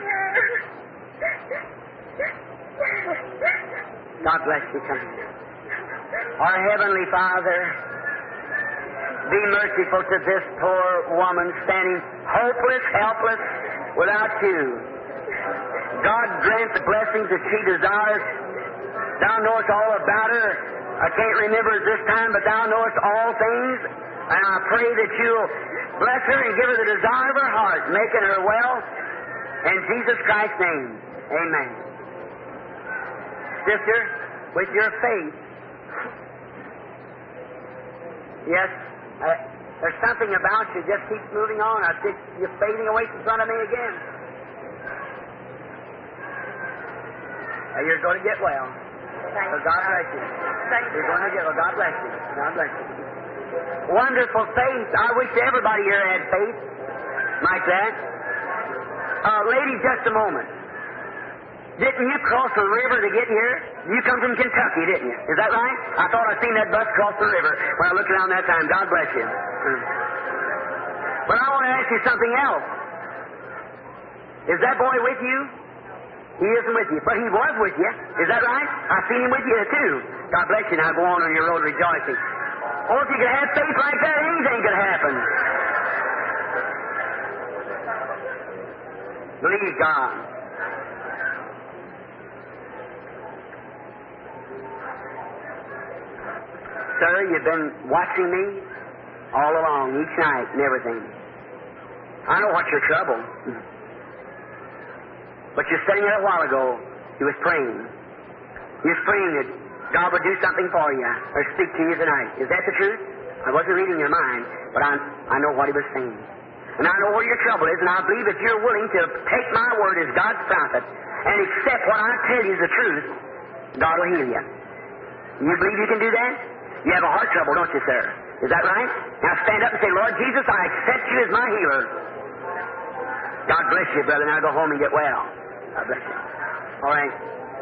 God bless you. Come here. Our Heavenly Father, be merciful to this poor woman standing hopeless, helpless, without you. God grant the blessings that she desires. Thou knowest all about her. I can't remember at this time, but Thou knowest all things. And I pray that You'll bless her and give her the desire of her heart, making her well. In Jesus Christ's name, amen. Sister, with your faith, yes, uh, there's something about you just keeps moving on. I think you're fading away from front of me again. Now you're going to get well. So God bless you. You're going to get well. God bless you. God bless you. Wonderful faith. I wish everybody here had faith like that. Uh, lady, just a moment. Didn't you cross the river to get here? You come from Kentucky, didn't you? Is that right? I thought I seen that bus cross the river when I looked around that time. God bless you. But I want to ask you something else. Is that boy with you? He isn't with you, but he was with you. Is that right? I've seen him with you too. God bless you. Now go on on your road rejoicing. Oh, if you could have faith like that, anything could happen. Believe God. Sir, you've been watching me all along, each night and everything. I know what's your trouble. But you're sitting there a while ago, you was praying. You was praying that God would do something for you or speak to you tonight. Is that the truth? I wasn't reading your mind, but I, I know what he was saying. And I know where your trouble is, and I believe if you're willing to take my word as God's prophet and accept what I tell you is the truth, God will heal you. You believe you can do that? You have a heart trouble, don't you, sir? Is that right? Now stand up and say, Lord Jesus, I accept you as my healer. God bless you, brother. Now go home and get well. God bless you. All right.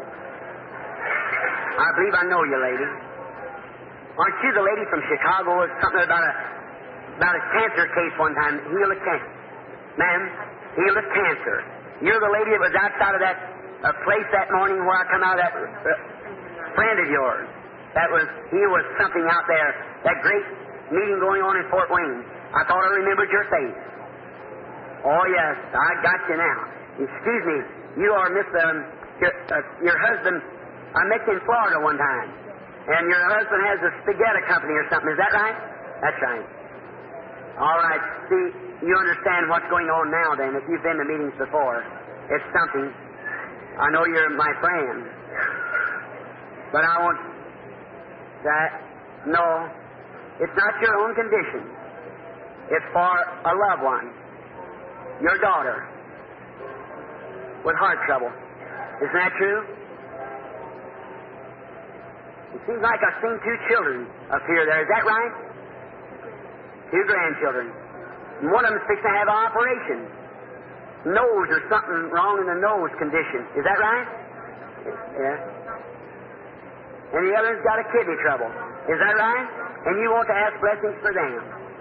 I believe I know you, lady. Aren't you the lady from Chicago? Or something about a about a cancer case one time. Heal of cancer. Ma'am, heal of cancer. You're the lady that was outside of that uh, place that morning where I come out of that uh, friend of yours. That was, he was something out there. That great meeting going on in Fort Wayne. I thought I remembered your face. Oh, yes, I got you now. Excuse me, you are Miss, um, your, uh, your husband, I met you in Florida one time, and your husband has a spaghetti company or something. Is that right? That's right. All right, see, you understand what's going on now then, if you've been to meetings before. It's something. I know you're my friend, but I want that, no, it's not your own condition. It's for a loved one. Your daughter with heart trouble. Isn't that true? It seems like I've seen two children up here there. Is that right? Two grandchildren. And one of them's fixing to have an operation. Nose or something wrong in the nose condition. Is that right? Yeah. And the other's got a kidney trouble. Is that right? And you want to ask blessings for them.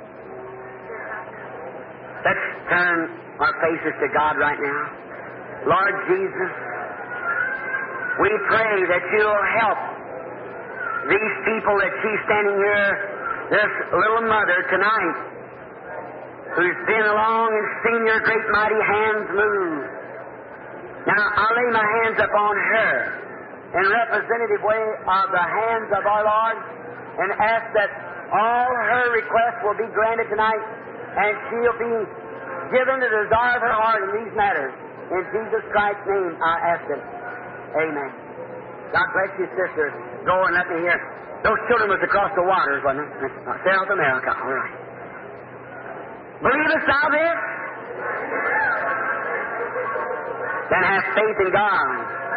Let's turn our faces to God right now. Lord Jesus, we pray that you'll help these people that she's standing here, this little mother tonight, who's been along and seen your great mighty hands move. Now, I'll lay my hands upon her in representative way of the hands of our Lord and ask that all her requests will be granted tonight and she'll be given the desire of her heart in these matters. In Jesus Christ's name, I ask it. Amen. God bless you, sister. Go and let me hear. Those children was across the waters, wasn't it? South America. All right. Believest thou this? Then have faith in God.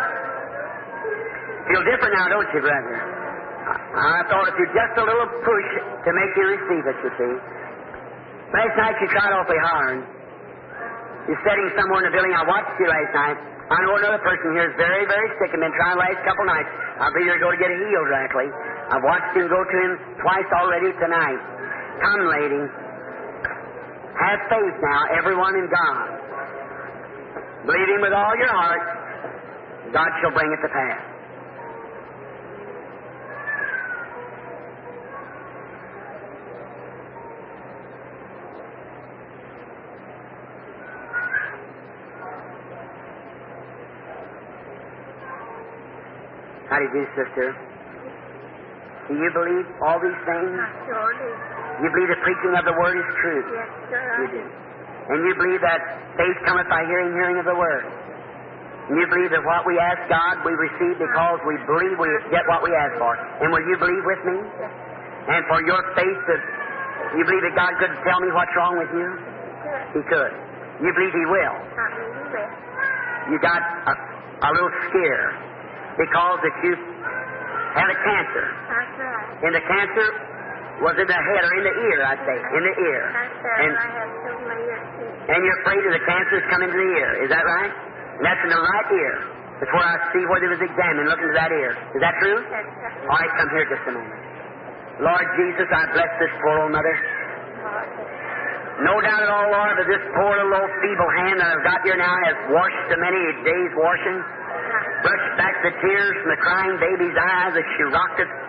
Feel different now, don't you, brother? I, I thought if you just a little push to make you receive it, you see. Last night you tried awfully hard. You're sitting somewhere in the building. I watched you last night. I know another person here is very, very sick and been trying the last couple nights. I believe you're going to get healed directly. I've watched him go to him twice already tonight. Come, lady. Have faith now, everyone in God. Believe Him with all your heart. God shall bring it to pass. How do you do, sister? Do you believe all these things? I sure do. You believe the preaching of the Word is true? Yes, sir, You I do. And you believe that faith cometh by hearing, hearing of the Word. And you believe that what we ask God, we receive because we believe we get what we ask for. And will you believe with me? Yes. And for your faith, that you believe that God could tell me what's wrong with you? Sure. He could. You believe He will. I believe He will. You got a, a little scare because that you had a cancer. That's right. And the cancer was in the head or in the ear, I'd say. In the ear. That's right. And, I have so many ears too. and you're afraid of the cancer is coming to the ear. Is that right? And that's in the right ear. That's where I see where there was examined, looking to that ear. Is that true? That's right. All right, come here just a moment. Lord Jesus, I bless this poor old mother. No doubt at all, Lord, that this poor little old feeble hand that I've got here now has washed the many days' washing, brushed back the tears from the crying baby's eyes as she rocked it.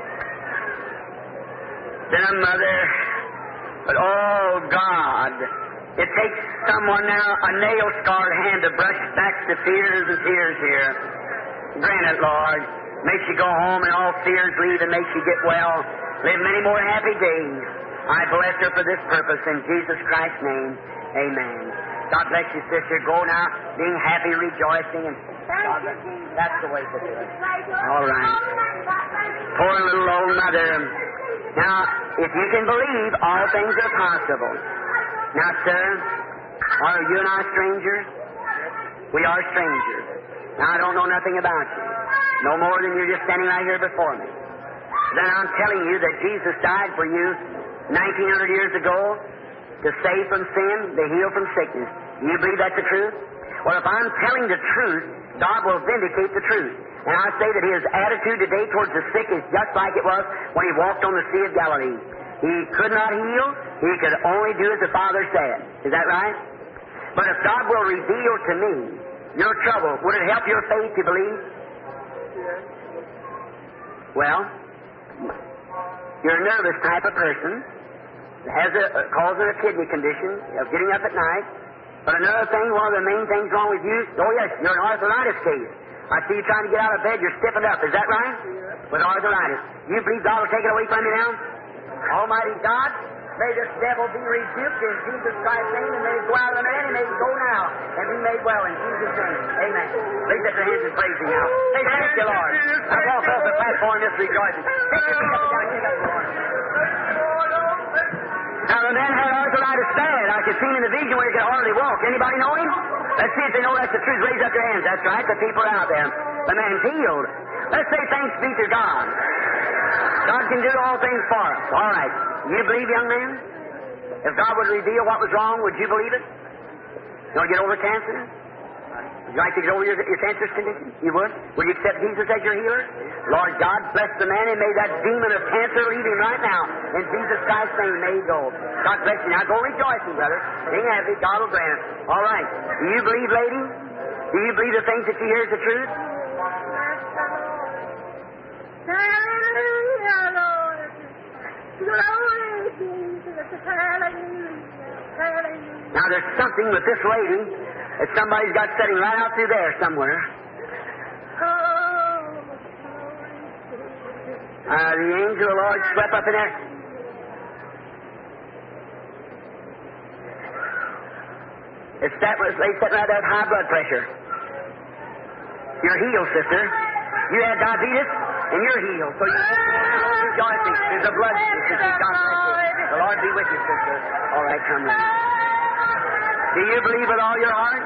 Then a mother, but oh God, it takes someone now, a nail-scarred hand, to brush back the tears and tears here. Grant it, Lord. Make you go home and all fears leave and make you get well. Live many more happy days. I bless her for this purpose in Jesus Christ's name. Amen. God bless you, sister. Go now, being happy, rejoicing, and God bless you. That's the way to do it. All right. Poor little old mother. Now, if you can believe, all things are possible. Now, sir, are you and I strangers? We are strangers. Now, I don't know nothing about you. No more than you're just standing right here before me. Then I'm telling you that Jesus died for you nineteen hundred years ago to save from sin, to heal from sickness. Do you believe that's the truth? Well, if I'm telling the truth, God will vindicate the truth. And I say that His attitude today towards the sick is just like it was when He walked on the Sea of Galilee. He could not heal. He could only do as the Father said. Is that right? But if God will reveal to me your trouble, would it help your faith to believe? Well, you're a nervous type of person, has a, uh, causing a kidney condition of getting up at night. But another thing, one of the main things wrong with you, oh yes, you're an arthritis case. I see you trying to get out of bed, you're stiffened up. Is that right? With arthritis. You believe God will take it away from you now? Almighty God, may this devil be rebuked in Jesus Christ's name, and may he go out of the man, and may he go now and be made well in Jesus' name. Amen. Raise up your hands and praise Him now. Say, thank you, Lord. I walk off the platform just rejoicing. Take your feet up and down, take up the Lord. Now, the man had arthritis bad. I could see him in the vision where he could hardly walk. Anybody know him? Let's see if they know that's the truth. Raise up your hands. That's right. The people are out there. The man's healed. Let's say thanks be to God. God can do all things for us. All right. You believe, young man? If God would reveal what was wrong, would you believe it? You want to get over cancer? Would you like to get over your, your cancer's condition? You would? Would you accept Jesus as your healer? Lord God, bless the man and may that demon of cancer leave him right now. In Jesus Christ's name, may he go. God bless you. Now go rejoicing, brother. Being happy, God will grant it. All right. Do you believe, lady? Do you believe the things that you hear is the truth? Hallelujah, Lord. Glory, Jesus. Hallelujah. Hallelujah. Now there's something with this lady that somebody's got sitting right out through there somewhere. Oh, Uh, the angel of the Lord swept up in there. It's that was they sitting right there with high blood pressure. You're healed, sister. You had diabetes, and you're healed. So you're rejoicing. There's a blood sister. God bless you. The Lord be with you, sister. All right, come on. Do you believe with all your heart?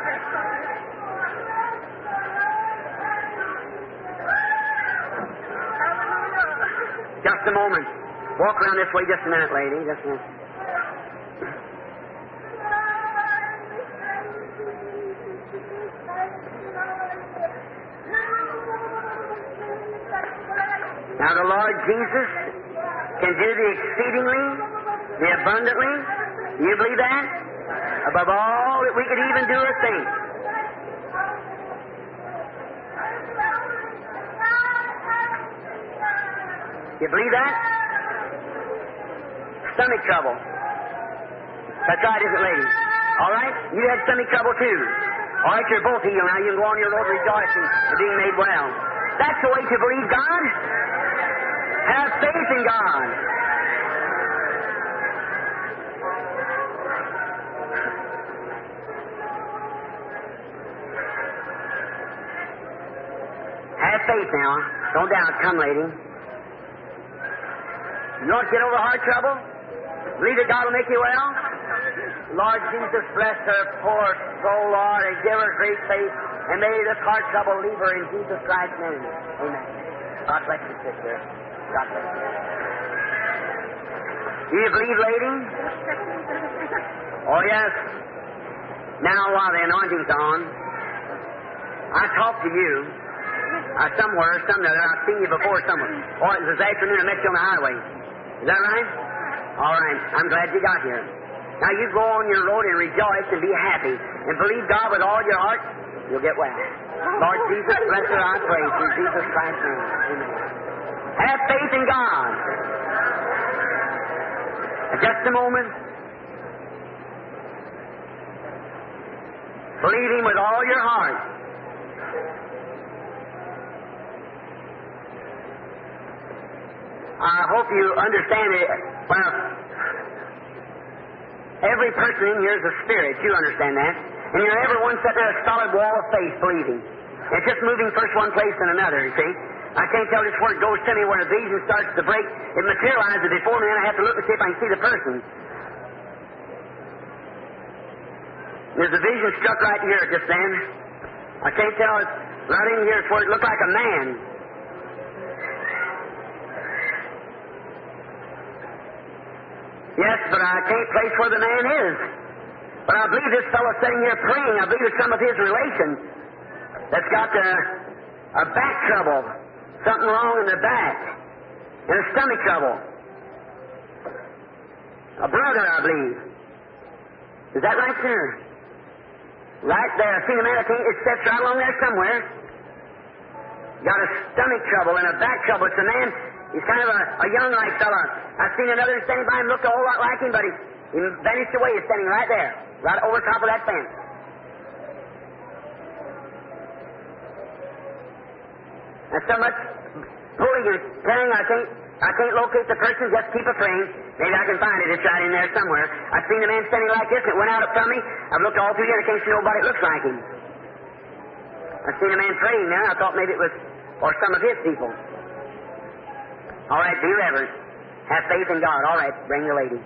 Just a moment. Walk around this way just a minute, lady. Just a minute. Now the Lord Jesus can do the exceedingly, the abundantly. You believe that? Above all that we could even do or think. You believe that? Stomach trouble. That's right, isn't it, lady? All right? You had stomach trouble, too. All right, you're both healed. Now you can go on your road rejoicing and being made well. That's the way to believe God. Have faith in God. Have faith now. Don't doubt. Come, lady. You want to get over heart trouble? Believe that God will make you well? Lord Jesus, bless her poor soul, Lord, and give her great faith. And may this heart trouble leave her in Jesus Christ's name. Amen. God bless you, sister. God bless you. Do you believe, lady? Oh, yes. Now, while the anointing's on, I talked to you uh, somewhere, somewhere. I've seen you before somewhere. Oh, it was this afternoon I met you on the highway. Is that right? All right. I'm glad you got here. Now, you go on your road and rejoice and be happy and believe God with all your heart. You'll get well. Lord Jesus, bless her, I pray, in Jesus Christ's name. Amen. Have faith in God. Just a moment. Believe Him with all your heart. I hope you understand it. Well, every person in here is a spirit. You understand that. And you're everyone sitting at a solid wall of faith believing. It's just moving first one place and another, you see. I can't tell just where it goes to me, where the vision starts to break. It materializes before me, and I have to look and see if I can see the person. There's a vision struck right here just then. I can't tell. It's right in here. It's where it looked like a man. Yes, but I can't place where the man is. But I believe this fellow sitting here praying, I believe it's some of his relations that's got a, a back trouble, something wrong in the back, and a stomach trouble. A brother, I believe. Is that right, sir? Right there. I seen a man, I think it sits right along there somewhere. Got a stomach trouble and a back trouble. It's a man, he's kind of a, a young-like fella. I've seen another standing by him, looked a whole lot like him, but he, he vanished away. He's standing right there, right over top of that fence. There's so much pulling and tearing, I can't, I can't locate the person, just keep a praying. Maybe I can find it. It's right in there somewhere. I've seen a man standing like this, and it went out from me. I've looked all through here, and I can't see nobody that looks like him. I've seen a man praying there, I thought maybe it was for some of his people. All right, be reverent. Have faith in God. All right, bring the lady.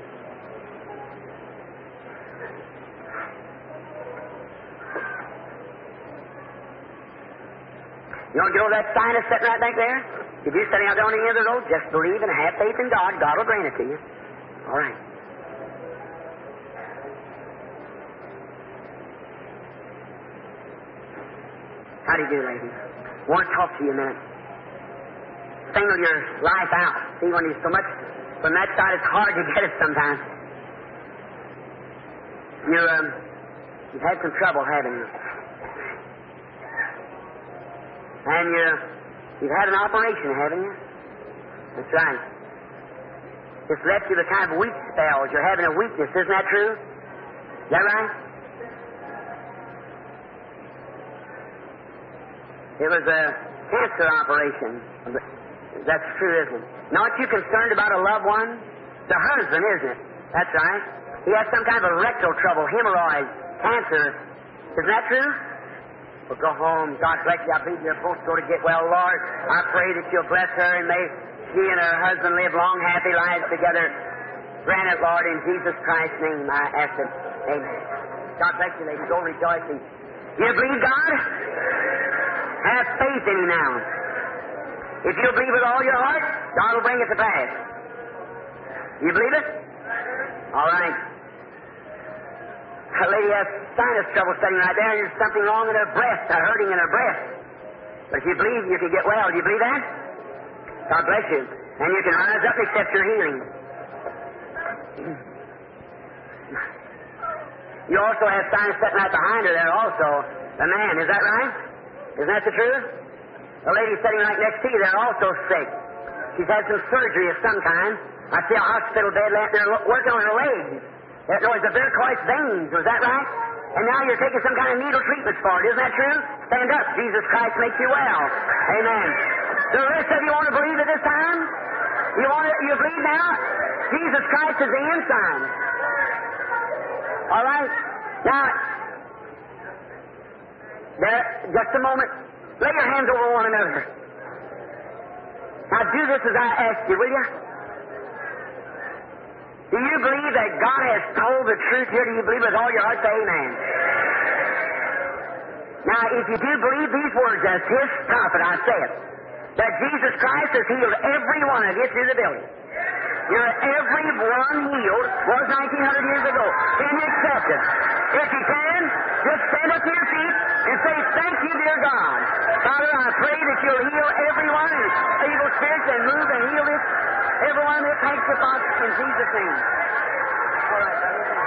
You want to get over that sign that's sitting right back there? If you're sitting out there on the end of the road, just believe and have faith in God. God will grant it to you. All right. How do you do, lady? I want to talk to you a minute. Single your life out. See, when you're so much from that side, it's hard to get it sometimes. You, um, you've had some trouble, haven't you? And you, you've had an operation, haven't you? That's right. It's left you the kind of weak spells. You're having a weakness. Isn't that true? Is that right? It was a cancer operation. That's true, isn't it? Not you concerned about a loved one? The husband, isn't it? That's right. He has some kind of a rectal trouble, hemorrhoids, cancer. Isn't that true? Well, go home. God bless you. I believe you're supposed to go to get well, Lord. I pray that you'll bless her and may she and her husband live long, happy lives together. Grant it, Lord, in Jesus Christ's name. I ask it. Amen. God bless you, lady. Go rejoicing. You believe God? Have faith in Him now. If you believe with all your heart, God will bring it to pass. You believe it? All right. A lady has sinus trouble sitting right there, and there's something wrong in her breast, a hurting in her breast. But if you believe, you can get well. Do you believe that? God bless you. And you can rise up and accept your healing. You also have sinus sitting right behind her there also. The man, is that right? Isn't that the truth? The lady sitting right next to you there also sick. She's had some surgery of some kind. I see a hospital bed laying there working on her legs. There was the varicose veins, was that right? And now you're taking some kind of needle treatments for it, isn't that true? Stand up. Jesus Christ makes you well. Amen. The rest of you want to believe at this time? You want to, you believe now? Jesus Christ is the ensign. All right? Now, there, just a moment. Lay your hands over one another. Now do this as I ask you, will you? Do you believe that God has told the truth here? Do you believe with all your heart? Say amen. Now, if you do believe these words as His prophet, I say it, that Jesus Christ has healed every one of you through the building. You're every one healed was nineteen hundred years ago. Can you accept it? If you can, just stand up to your feet and say, thank you, dear God. Father, I pray that you'll heal everyone and evil spirits and move and heal this, everyone that takes the box in Jesus' name. All right, brother.